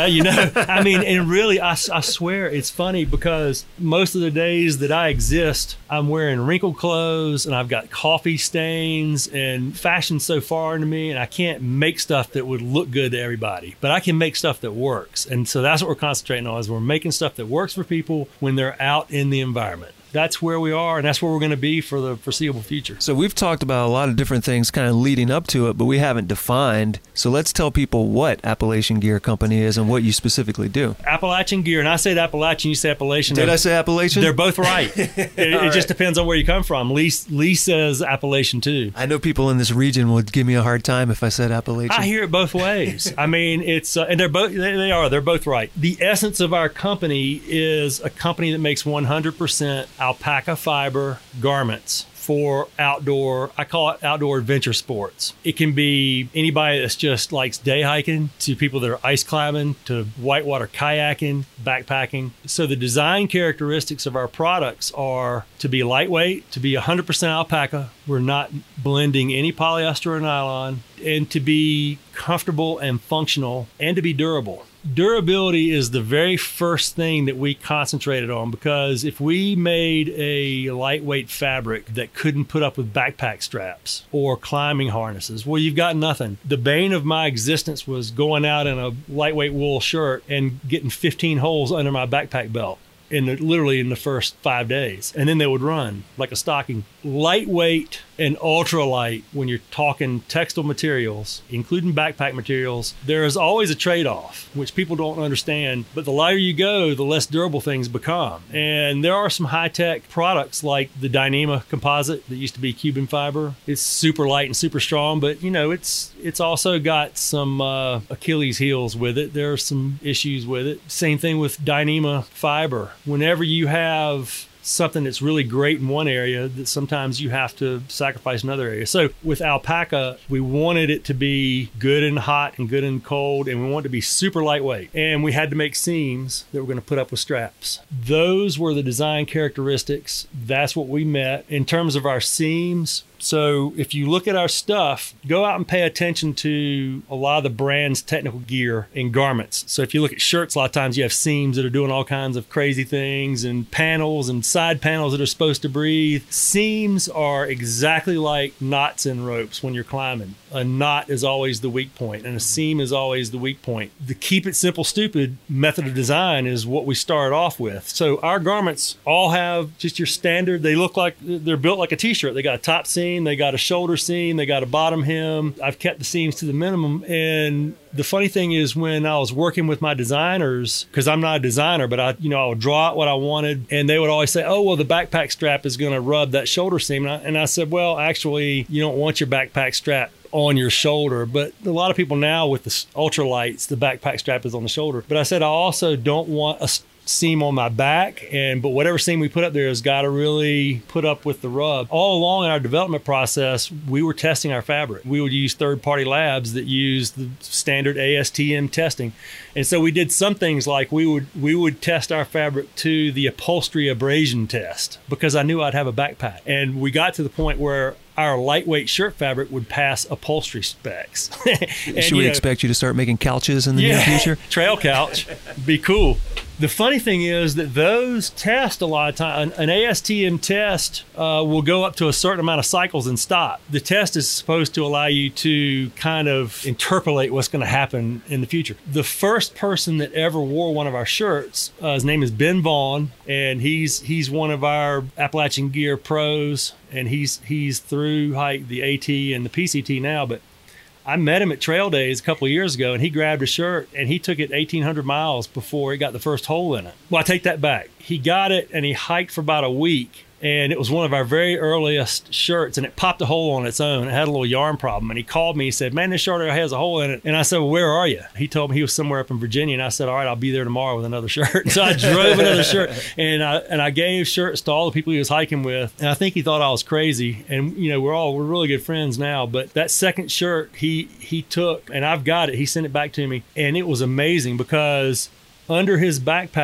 I mean, and really, I swear it's funny because most of the days that I exist, I'm wearing wrinkled clothes and I've got coffee stains, and fashion's so foreign to me, and I can't make stuff that would look good to everybody, but I can make stuff that works. And so that's what we're concentrating on, is we're making stuff that works for people when they're out in the environment. That's where we are, and that's where we're going to be for the foreseeable future. So we've talked about a lot of different things kind of leading up to it, but we haven't defined. So let's tell people what Appalachian Gear Company is and what you specifically do. Appalachian Gear, and I said Appalachian, you say Appalachian. Did I say Appalachian? They're both right. It just depends on where you come from. Lee says Appalachian too. I know people in this region would give me a hard time if I said Appalachian. I hear it both ways. I mean, it's and they're both right. The essence of our company is a company that makes 100% alpaca fiber garments for outdoor, I call it outdoor adventure sports. It can be anybody that's just likes day hiking, to people that are ice climbing, to whitewater kayaking, backpacking. So the design characteristics of our products are to be lightweight, to be 100% alpaca. We're not blending any polyester or nylon, and to be comfortable and functional, and to be durable. Durability is the very first thing that we concentrated on, because if we made a lightweight fabric that couldn't put up with backpack straps or climbing harnesses, well, you've got nothing. The bane of my existence was going out in a lightweight wool shirt and getting 15 holes under my backpack belt. Literally in the first 5 days. And then they would run like a stocking. Lightweight and ultralight, when you're talking textile materials, including backpack materials, there is always a trade-off, which people don't understand. But the lighter you go, the less durable things become. And there are some high-tech products like the Dyneema composite that used to be Cuban fiber. It's super light and super strong, but it's also got some Achilles heels with it. There are some issues with it. Same thing with Dyneema fiber. Whenever you have something that's really great in one area, that sometimes you have to sacrifice another area. So with alpaca, we wanted it to be good and hot and good and cold, and we wanted it to be super lightweight. And we had to make seams that were going to put up with straps. Those were the design characteristics. That's what we met. In terms of our seams, so if you look at our stuff, go out and pay attention to a lot of the brand's technical gear and garments. So if you look at shirts, a lot of times you have seams that are doing all kinds of crazy things, and panels and side panels that are supposed to breathe. Seams are exactly like knots in ropes when you're climbing. A knot is always the weak point, and a seam is always the weak point. The keep it simple, stupid method of design is what we started off with. So our garments all have just your standard. They look like they're built like a t-shirt. They got a top seam, they got a shoulder seam, they got a bottom hem. I've kept the seams to the minimum. And the funny thing is, when I was working with my designers, because I'm not a designer, but I would draw out what I wanted, and they would always say, oh, well, the backpack strap is going to rub that shoulder seam. And I said, well, actually, you don't want your backpack strap on your shoulder. But a lot of people now with the ultralights, the backpack strap is on the shoulder. But I said, I also don't want a seam on my back, but whatever seam we put up there has got to really put up with the rub. All along in our development process, we were testing our fabric. We would use third-party labs that use the standard ASTM testing. And so we did some things like we would test our fabric to the upholstery abrasion test, because I knew I'd have a backpack. And we got to the point where our lightweight shirt fabric would pass upholstery specs. Should we expect you to start making couches in the near future? Trail couch. Be cool. The funny thing is that those test a lot of time. An ASTM test will go up to a certain amount of cycles and stop. The test is supposed to allow you to kind of interpolate what's going to happen in the future. The first person that ever wore one of our shirts, his name is Ben Vaughn, and he's one of our Appalachian Gear pros, and he's through the AT and the PCT now, but I met him at Trail Days a couple of years ago, and he grabbed a shirt and he took it 1,800 miles before it got the first hole in it. Well, I take that back. He got it and he hiked for about a week, and it was one of our very earliest shirts, and it popped a hole on its own. It had a little yarn problem, and he called me. He said, man, this shirt has a hole in it. And I said, well, where are you? He told me he was somewhere up in Virginia, and I said, all right, I'll be there tomorrow with another shirt. So I drove another shirt, and I gave shirts to all the people he was hiking with, and I think he thought I was crazy. And we're really good friends now, but that second shirt he took, and I've got it. He sent it back to me, and it was amazing, because under his backpack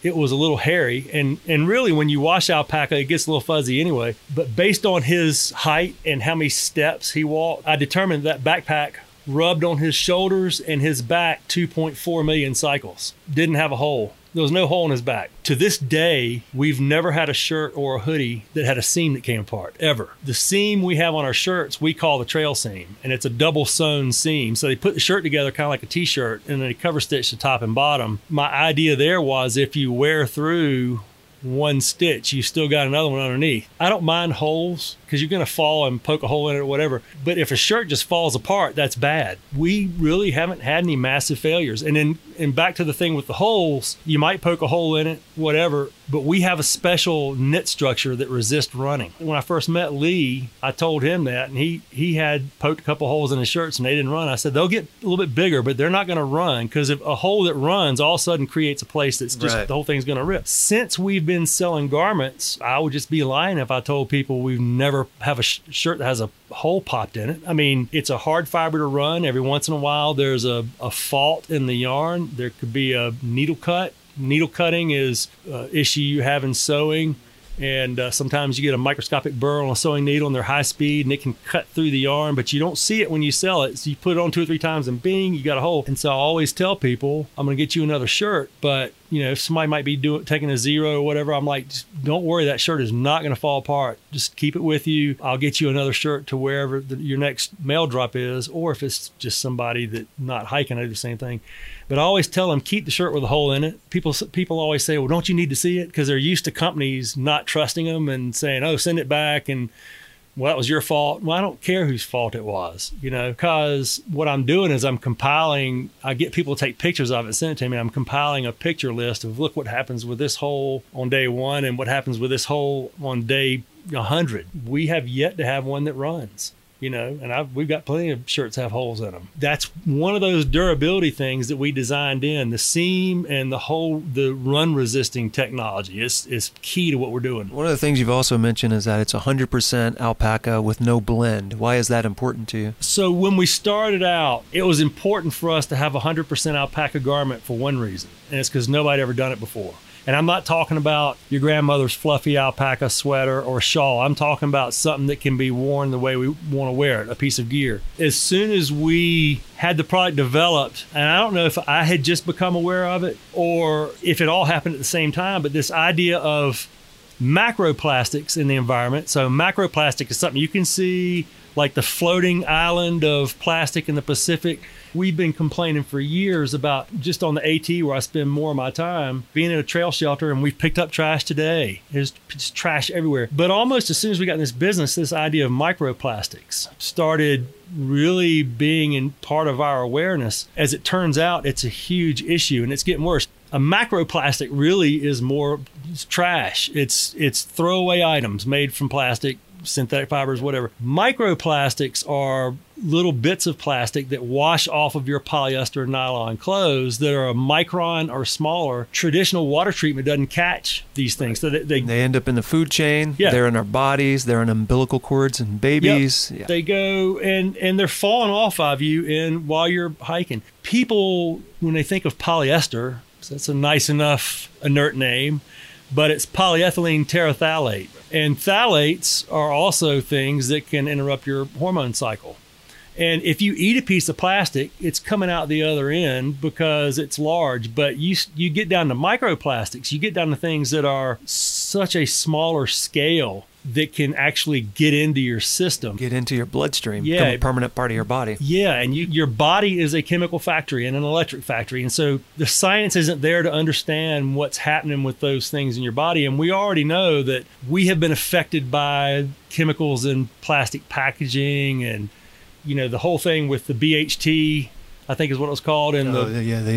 it was a little hairy. And really, when you wash alpaca, it gets a little fuzzy anyway. But based on his height and how many steps he walked, I determined that backpack rubbed on his shoulders and his back 2.4 million cycles. Didn't have a hole. There was no hole in his back. To this day, we've never had a shirt or a hoodie that had a seam that came apart, ever. The seam we have on our shirts, we call the trail seam, and it's a double sewn seam. So they put the shirt together kind of like a t-shirt, and then they cover stitch the top and bottom. My idea there was if you wear through one stitch, you still got another one underneath. I don't mind holes because you're going to fall and poke a hole in it or whatever. But if a shirt just falls apart, that's bad. We really haven't had any massive failures. And back to the thing with the holes, you might poke a hole in it, whatever, but we have a special knit structure that resists running. When I first met Lee, I told him that, and he had poked a couple holes in his shirts and they didn't run. I said, they'll get a little bit bigger, but they're not going to run, because if a hole that runs all of a sudden creates a place that's just, right, the whole thing's going to rip. Since we've been selling garments, I would just be lying if I told people we've never have a shirt that has a hole popped in it. I mean, it's a hard fiber to run. Every once in a while, there's a fault in the yarn. There could be a needle cut. Needle cutting is an issue you have in sewing. And sometimes you get a microscopic burr on a sewing needle and they're high speed and it can cut through the yarn, but you don't see it when you sell it. So you put it on 2 or 3 times and bing, you got a hole. And so I always tell people, I'm going to get you another shirt, but if somebody might be taking a zero or whatever, I'm like, don't worry, that shirt is not going to fall apart. Just keep it with you. I'll get you another shirt to wherever your next mail drop is, or if it's just somebody that not hiking, I do the same thing. But I always tell them, keep the shirt with a hole in it. People always say, well, don't you need to see it? Because they're used to companies not trusting them and saying, oh, send it back. And well, that was your fault. Well, I don't care whose fault it was, because what I'm doing is I'm compiling, I get people to take pictures of it, send it to me. I'm compiling a picture list of, look what happens with this hole on day 1 and what happens with this hole on day 100. We have yet to have one that runs. And we've got plenty of shirts have holes in them. That's one of those durability things that we designed in. The seam and the run resisting technology is key to what we're doing. One of the things you've also mentioned is that it's 100% alpaca with no blend. Why is that important to you? So when we started out, it was important for us to have a 100% alpaca garment for one reason, and it's because nobody ever done it before. And I'm not talking about your grandmother's fluffy alpaca sweater or shawl. I'm talking about something that can be worn the way we want to wear it, a piece of gear. As soon as we had the product developed, and I don't know if I had just become aware of it or if it all happened at the same time, but this idea of macroplastics in the environment. So macroplastic is something you can see, like the floating island of plastic in the Pacific. We've been complaining for years about, just on the AT where I spend more of my time, being in a trail shelter, and we've picked up trash today. There's just trash everywhere. But almost as soon as we got in this business, this idea of microplastics started really being in part of our awareness. As it turns out, it's a huge issue and it's getting worse. A macroplastic really is more trash. It's throwaway items made from plastic, synthetic fibers, whatever. Microplastics are little bits of plastic that wash off of your polyester nylon clothes that are a micron or smaller. Traditional water treatment doesn't catch these things. So they end up in the food chain. Yeah. They're in our bodies. They're in umbilical cords and babies. Yep. Yeah. They go and they're falling off of you while you're hiking. People, when they think of polyester, so that's a nice enough inert name, but it's polyethylene terephthalate. And phthalates are also things that can interrupt your hormone cycle. And if you eat a piece of plastic, it's coming out the other end because it's large. But you get down to microplastics, you get down to things that are such a smaller scale that can actually get into your system. Get into your bloodstream, yeah, become a permanent part of your body. Yeah, and your body is a chemical factory and an electric factory. And so the science isn't there to understand what's happening with those things in your body. And we already know that we have been affected by chemicals in plastic packaging and, the whole thing with the BHT, I think is what it was called. In the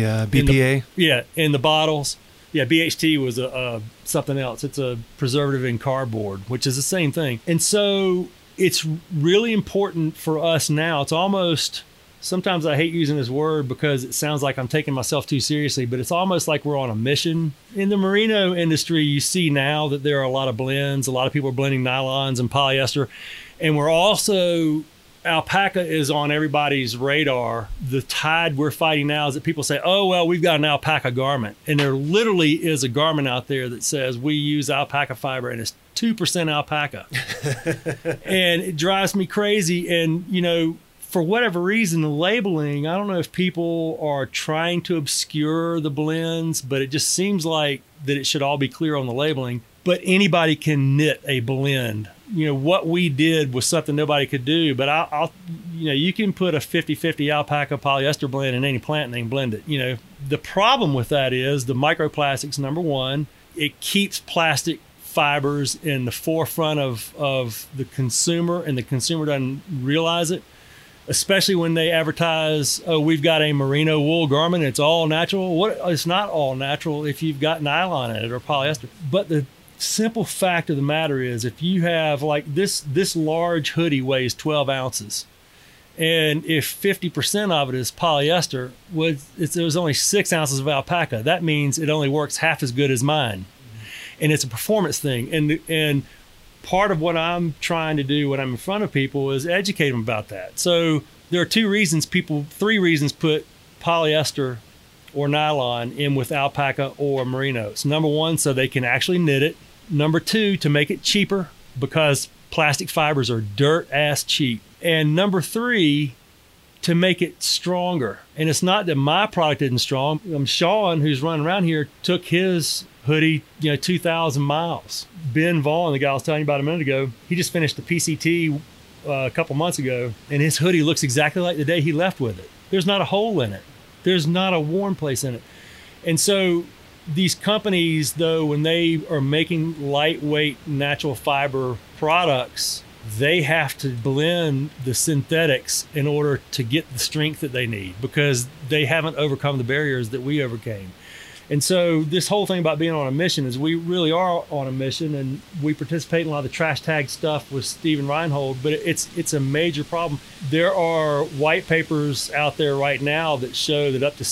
BPA. In the bottles. Yeah, BHT was something else. It's a preservative in cardboard, which is the same thing. And so it's really important for us now. It's almost, sometimes I hate using this word because it sounds like I'm taking myself too seriously, but it's almost like we're on a mission. In the merino industry, you see now that there are a lot of blends. A lot of people are blending nylons and polyester. And we're also alpaca is on everybody's radar. The tide we're fighting now is that people say, oh, well, we've got an alpaca garment. And there literally is a garment out there that says we use alpaca fiber and it's 2% alpaca. And it drives me crazy. And, you know, for whatever reason, the labeling, I don't know if people are trying to obscure the blends, but it just seems like that it should all be clear on the labeling. But anybody can knit a blend. You know, what we did was something nobody could do, but I'll you know, you can put a 50-50 alpaca polyester blend in any plant and they can blend it. You know, the problem with that is the microplastics, number one, it keeps plastic fibers in the forefront of the consumer, and the consumer doesn't realize it, especially when they advertise, oh, we've got a merino wool garment, it's all natural. It's not all natural if you've got nylon in it or polyester. But the simple fact of the matter is, if you have like this large hoodie weighs 12 ounces, and if 50% of it is polyester, there was only 6 ounces of alpaca. That means it only works half as good as mine. And it's a performance thing. And part of what I'm trying to do when I'm in front of people is educate them about that. So there are three reasons put polyester or nylon in with alpaca or merino. So number one, so they can actually knit it. Number two, to make it cheaper, because plastic fibers are dirt ass cheap. And number three, to make it stronger. And it's not that my product isn't strong. Sean, who's running around here, took his hoodie, 2,000 miles. Ben Vaughn, the guy I was telling you about a minute ago, he just finished the PCT a couple months ago, and his hoodie looks exactly like the day he left with it. There's not a hole in it. There's not a worn place in it. And so these companies, though, when they are making lightweight natural fiber products, they have to blend the synthetics in order to get the strength that they need, because they haven't overcome the barriers that we overcame. And so this whole thing about being on a mission is we really are on a mission, and we participate in a lot of the trash tag stuff with Steven Reinhold, but it's a major problem. There are white papers out there right now that show that up to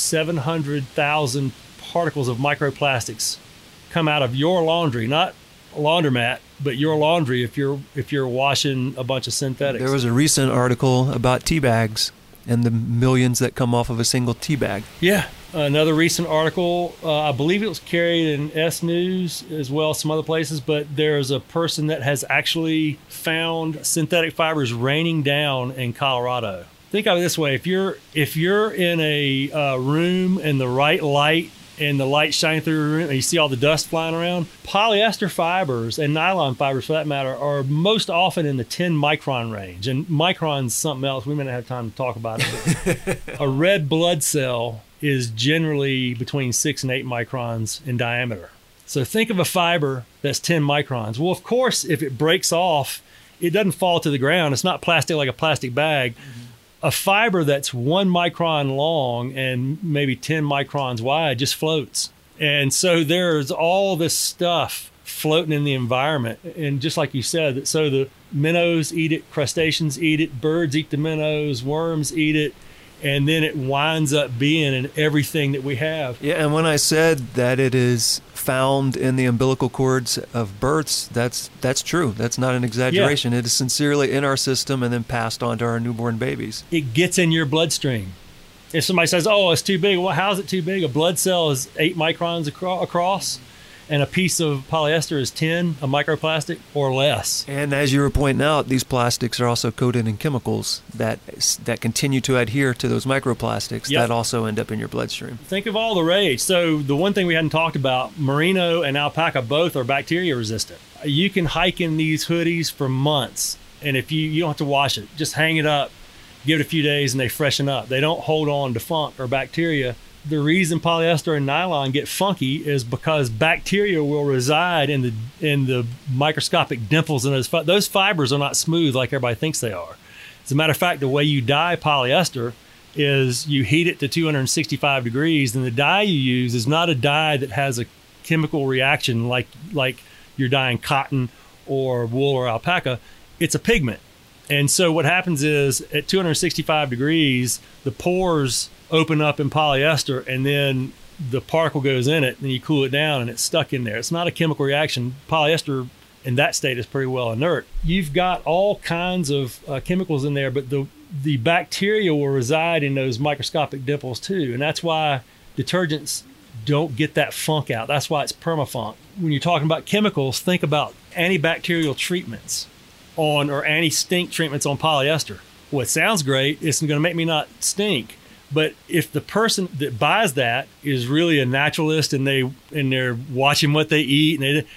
700,000 particles of microplastics come out of your laundry, not a laundromat, but your laundry if you're washing a bunch of synthetics. There was a recent article about tea bags and the millions that come off of a single tea bag. Yeah. Another recent article, I believe it was carried in S News as well as some other places, but there's a person that has actually found synthetic fibers raining down in Colorado. Think of it this way: if you're in a room in the right light and the light shining through the room and you see all the dust flying around, polyester fibers and nylon fibers for that matter are most often in the 10 micron range. And micron's something else. We may not have time to talk about it. But a red blood cell is generally between 6 and 8 microns in diameter. So think of a fiber that's 10 microns. Well, of course, if it breaks off, it doesn't fall to the ground. It's not plastic like a plastic bag. Mm-hmm. A fiber that's 1 micron long and maybe 10 microns wide just floats. And so there's all this stuff floating in the environment. And just like you said, so the minnows eat it, crustaceans eat it, birds eat the minnows, worms eat it, and then it winds up being in everything that we have. Yeah, and when I said that it is found in the umbilical cords of births, that's true. That's not an exaggeration. Yeah. It is sincerely in our system and then passed on to our newborn babies. It gets in your bloodstream. If somebody says, oh, it's too big, well, how is it too big? A blood cell is 8 microns across, and a piece of polyester is 10, a microplastic, or less. And as you were pointing out, these plastics are also coated in chemicals that continue to adhere to those microplastics that also end up in your bloodstream. Think of all the rage. So the one thing we hadn't talked about, merino and alpaca both are bacteria resistant. You can hike in these hoodies for months, and if you don't have to wash it, just hang it up, give it a few days, and they freshen up. They don't hold on to funk or bacteria. The reason polyester and nylon get funky is because bacteria will reside in the microscopic dimples in those fibers are not smooth like everybody thinks they are. As a matter of fact, the way you dye polyester is you heat it to 265 degrees, and the dye you use is not a dye that has a chemical reaction like you're dyeing cotton or wool or alpaca. It's a pigment. And so what happens is at 265 degrees, the pores open up in polyester, and then the particle goes in it, and you cool it down, and it's stuck in there. It's not a chemical reaction. Polyester and that state is pretty well inert. You've got all kinds of chemicals in there, but the bacteria will reside in those microscopic dimples too, and that's why detergents don't get that funk out. That's why it's permafunk. When you're talking about chemicals, think about antibacterial treatments on, or anti-stink treatments on polyester. Well, it sounds great. It's going to make me not stink. But if the person that buys that is really a naturalist and they're watching what they eat,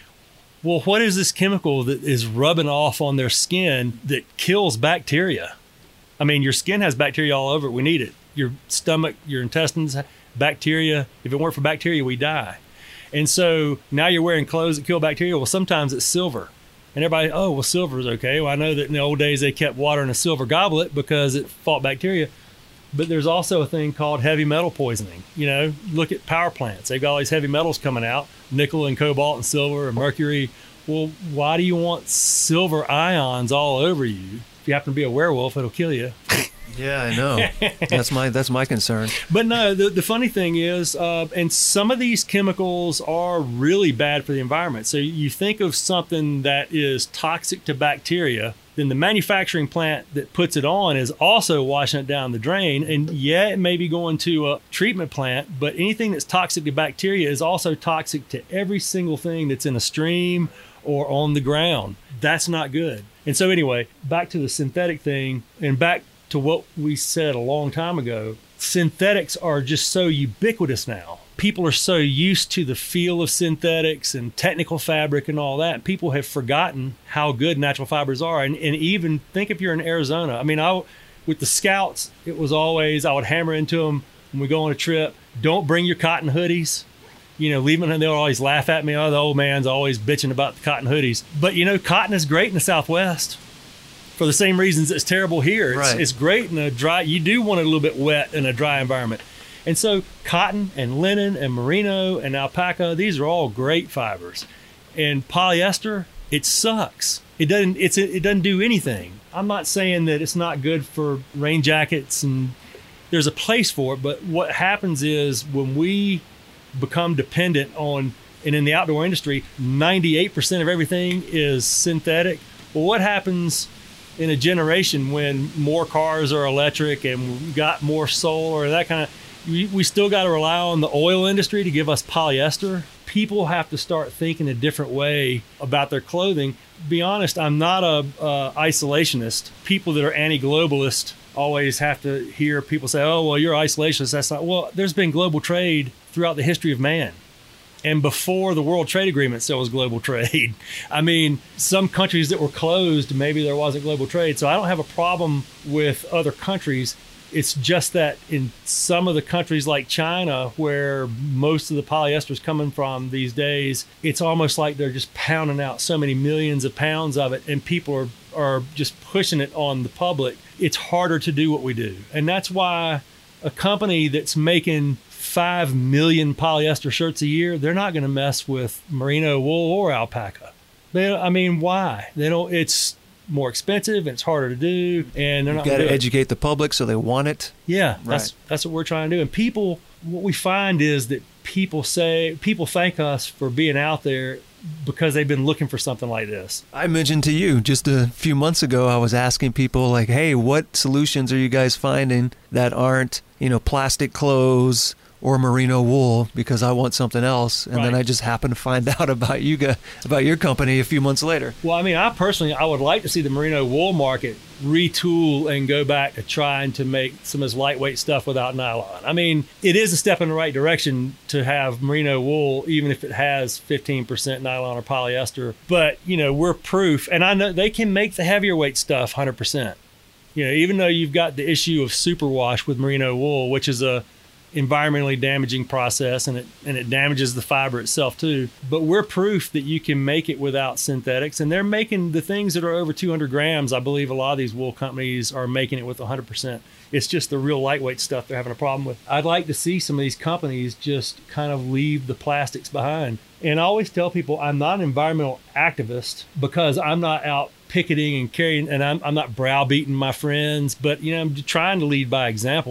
well, what is this chemical that is rubbing off on their skin that kills bacteria? I mean, your skin has bacteria all over it. We need it. Your stomach, your intestines, bacteria. If it weren't for bacteria, we die. And so now you're wearing clothes that kill bacteria. Well, sometimes it's silver. And everybody, oh, well, silver is okay. Well, I know that in the old days they kept water in a silver goblet because it fought bacteria. But there's also a thing called heavy metal poisoning. You know, look at power plants. They've got all these heavy metals coming out, nickel and cobalt and silver and mercury. Well, why do you want silver ions all over you? If you happen to be a werewolf, it'll kill you. Yeah, I know. That's my concern. But no, the funny thing is, and some of these chemicals are really bad for the environment. So you think of something that is toxic to bacteria, then the manufacturing plant that puts it on is also washing it down the drain. And yeah, it may be going to a treatment plant, but anything that's toxic to bacteria is also toxic to every single thing that's in a stream or on the ground. That's not good. And so anyway, back to the synthetic thing and back to what we said a long time ago, synthetics are just so ubiquitous now. People are so used to the feel of synthetics and technical fabric and all that. People have forgotten how good natural fibers are. And even think if you're in Arizona. I mean, with the Scouts, it was always, I would hammer into them when we go on a trip, don't bring your cotton hoodies. You know, leave them, and they'll always laugh at me. Oh, the old man's always bitching about the cotton hoodies. But, you know, cotton is great in the Southwest. For the same reasons it's terrible here. It's great in a dry, you do want it a little bit wet in a dry environment. And so cotton and linen and merino and alpaca, these are all great fibers. And polyester, it sucks. It doesn't do anything. I'm not saying that it's not good for rain jackets and there's a place for it, but what happens is when we become dependent on, and in the outdoor industry, 98% of everything is synthetic. Well, what happens in a generation when more cars are electric and we've got more solar, that kind of, we still got to rely on the oil industry to give us polyester. People have to start thinking a different way about their clothing. Be honest, I'm not a isolationist. People that are anti-globalist always have to hear people say, oh, well, you're isolationist. That's not, well, there's been global trade throughout the history of man. And before the World Trade Agreement, there was global trade. I mean, some countries that were closed, maybe there wasn't global trade. So I don't have a problem with other countries. It's just that in some of the countries like China, where most of the polyester is coming from these days, it's almost like they're just pounding out so many millions of pounds of it, and people are just pushing it on the public. It's harder to do what we do. And that's why a company that's making 5 million polyester shirts a year, they're not going to mess with merino wool or alpaca. I mean, why? They don't. It's more expensive and it's harder to do, and they're not. You got to educate the public so they want it. Yeah, right. That's what we're trying to do. And people, what we find is that people thank us for being out there because they've been looking for something like this. I mentioned to you just a few months ago, I was asking people like, hey, what solutions are you guys finding that aren't, plastic clothes or merino wool, because I want something else. And then I just happened to find out about your company a few months later. Well, I mean, I would like to see the merino wool market retool and go back to trying to make some of this lightweight stuff without nylon. I mean, it is a step in the right direction to have merino wool, even if it has 15% nylon or polyester. But, we're proof. And I know they can make the heavier weight stuff 100%. Even though you've got the issue of superwash with merino wool, which is a environmentally damaging process, and it damages the fiber itself too. But we're proof that you can make it without synthetics, and they're making the things that are over 200 grams. I believe a lot of these wool companies are making it with 100%. It's just the real lightweight stuff they're having a problem with. I'd like to see some of these companies just kind of leave the plastics behind. And I always tell people I'm not an environmental activist because I'm not out picketing and carrying, and I'm not browbeating my friends, but I'm trying to lead by example.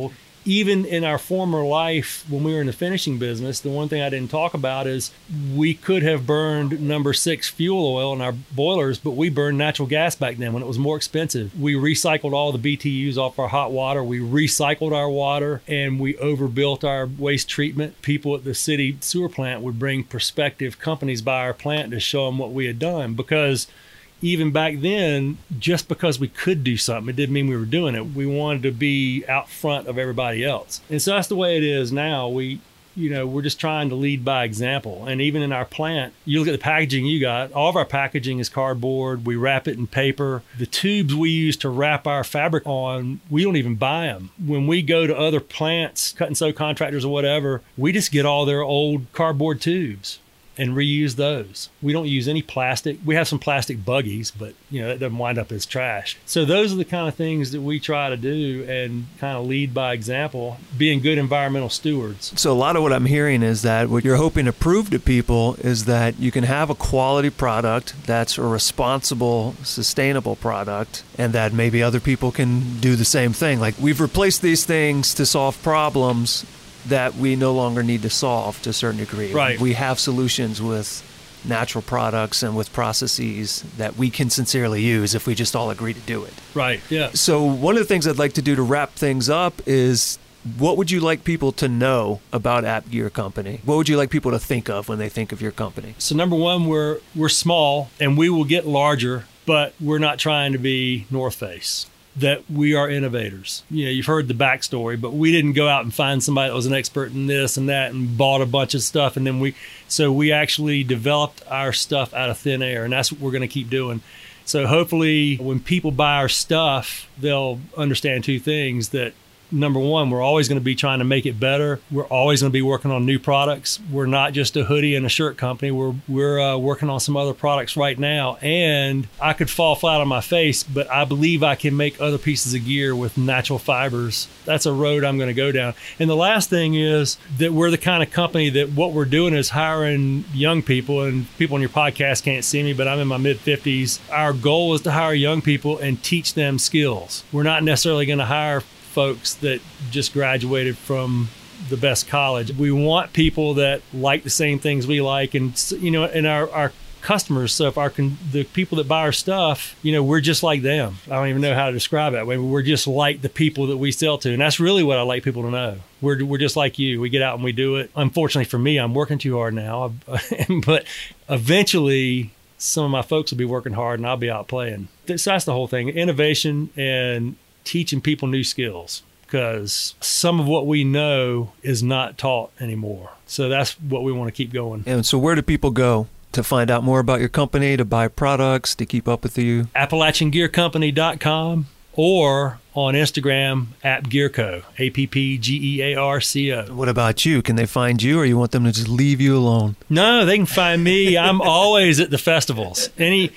even in our former life, when we were in the finishing business, the one thing I didn't talk about is we could have burned number 6 fuel oil in our boilers, but we burned natural gas back then when it was more expensive. We recycled all the BTUs off our hot water. We recycled our water, and we overbuilt our waste treatment. People at the city sewer plant would bring prospective companies by our plant to show them what we had done, because even back then, just because we could do something, it didn't mean we were doing it. We wanted to be out front of everybody else. And so that's the way it is now. We're just trying to lead by example. And even in our plant, you look at the packaging you got, all of our packaging is cardboard. We wrap it in paper. The tubes we use to wrap our fabric on, we don't even buy them. When we go to other plants, cut and sew contractors or whatever, we just get all their old cardboard tubes and reuse those. We don't use any plastic. We have some plastic buggies, but that doesn't wind up as trash. So those are the kind of things that we try to do and kind of lead by example, being good environmental stewards. So a lot of what I'm hearing is that what you're hoping to prove to people is that you can have a quality product that's a responsible, sustainable product, and that maybe other people can do the same thing. Like, we've replaced these things to solve problems that we no longer need to solve to a certain degree. Right. We have solutions with natural products and with processes that we can sincerely use if we just all agree to do it. Right, yeah. So one of the things I'd like to do to wrap things up is, what would you like people to know about App Gear Company? What would you like people to think of when they think of your company? So number one, we're small, and we will get larger, but we're not trying to be North Face. That we are innovators. You've heard the backstory, but we didn't go out and find somebody that was an expert in this and that and bought a bunch of stuff. And then we actually developed our stuff out of thin air, and that's what we're going to keep doing. So hopefully when people buy our stuff, they'll understand 2 things. That number one, we're always going to be trying to make it better. We're always going to be working on new products. We're not just a hoodie and a shirt company. We're working on some other products right now. And I could fall flat on my face, but I believe I can make other pieces of gear with natural fibers. That's a road I'm going to go down. And the last thing is that we're the kind of company that what we're doing is hiring young people, and people on your podcast can't see me, but I'm in my mid-50s. Our goal is to hire young people and teach them skills. We're not necessarily going to hire folks that just graduated from the best college. We want people that like the same things we like, and and our customers. So if the people that buy our stuff, we're just like them. I don't even know how to describe it that way. We're just like the people that we sell to, and that's really what I like people to know. We're just like you. We get out and we do it. Unfortunately for me, I'm working too hard now, but eventually some of my folks will be working hard, and I'll be out playing. So that's the whole thing: innovation and teaching people new skills, because some of what we know is not taught anymore. So that's what we want to keep going. And so where do people go to find out more about your company, to buy products, to keep up with you? AppalachianGearCompany.com, or on Instagram, AppGearCo, AppGearCo. What about you? Can they find you, or you want them to just leave you alone? No, they can find me. I'm always at the festivals. Any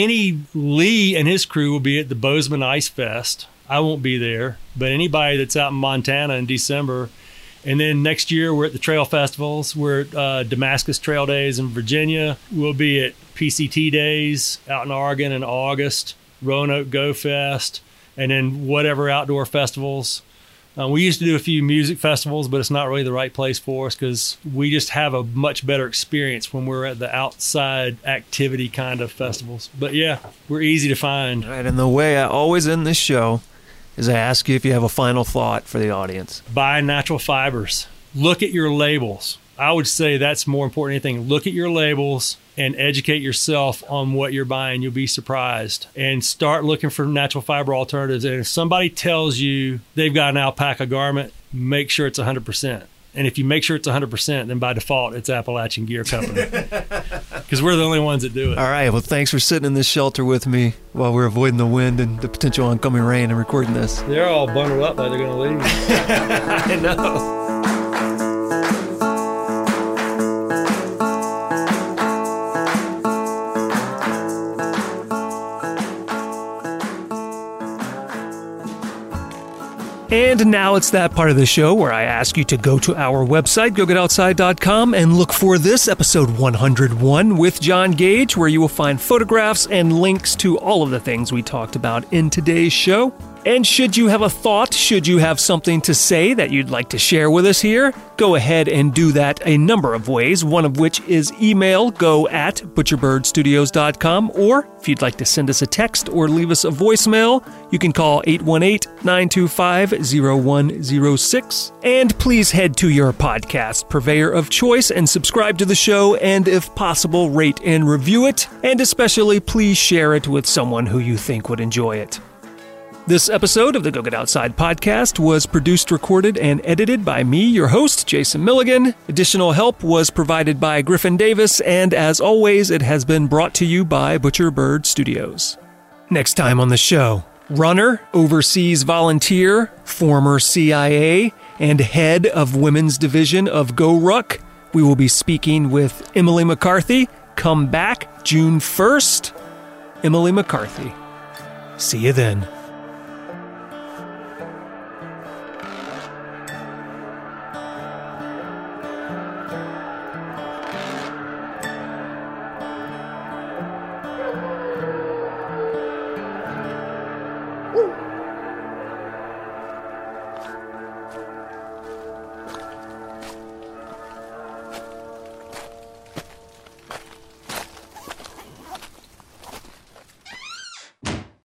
Lee and his crew will be at the Bozeman Ice Fest. I won't be there, but anybody that's out in Montana in December. And then next year, we're at the trail festivals. We're at Damascus Trail Days in Virginia. We'll be at PCT Days out in Oregon in August, Roanoke Go Fest, and then whatever outdoor festivals. We used to do a few music festivals, but it's not really the right place for us, because we just have a much better experience when we're at the outside activity kind of festivals. But yeah, we're easy to find. All right, and the way I always end this show is I ask you if you have a final thought for the audience. Buy natural fibers. Look at your labels. I would say that's more important than anything. Look at your labels and educate yourself on what you're buying. You'll be surprised. And start looking for natural fiber alternatives. And if somebody tells you they've got an alpaca garment, make sure it's 100%. And if you make sure it's 100%, then by default, it's Appalachian Gear Company. Because we're the only ones that do it. All right. Well, thanks for sitting in this shelter with me while we're avoiding the wind and the potential oncoming rain and recording this. They're all bundled up like they're going to leave. I know. And now it's that part of the show where I ask you to go to our website, GoGetOutside.com, and look for this episode 101 with John Gage, where you will find photographs and links to all of the things we talked about in today's show. And should you have a thought, should you have something to say that you'd like to share with us here, go ahead and do that a number of ways, one of which is email go@butcherbirdstudios.com, or if you'd like to send us a text or leave us a voicemail, you can call 818-925-0106. And please head to your podcast purveyor of choice and subscribe to the show, and if possible, rate and review it, and especially please share it with someone who you think would enjoy it. This episode of the Go Get Outside podcast was produced, recorded, and edited by me, your host, Jason Milligan. Additional help was provided by Griffin Davis, and as always, it has been brought to you by Butcher Bird Studios. Next time on the show, runner, overseas volunteer, former CIA, and head of women's division of GoRuck. We will be speaking with Emily McCarthy. Come back June 1st. Emily McCarthy. See you then.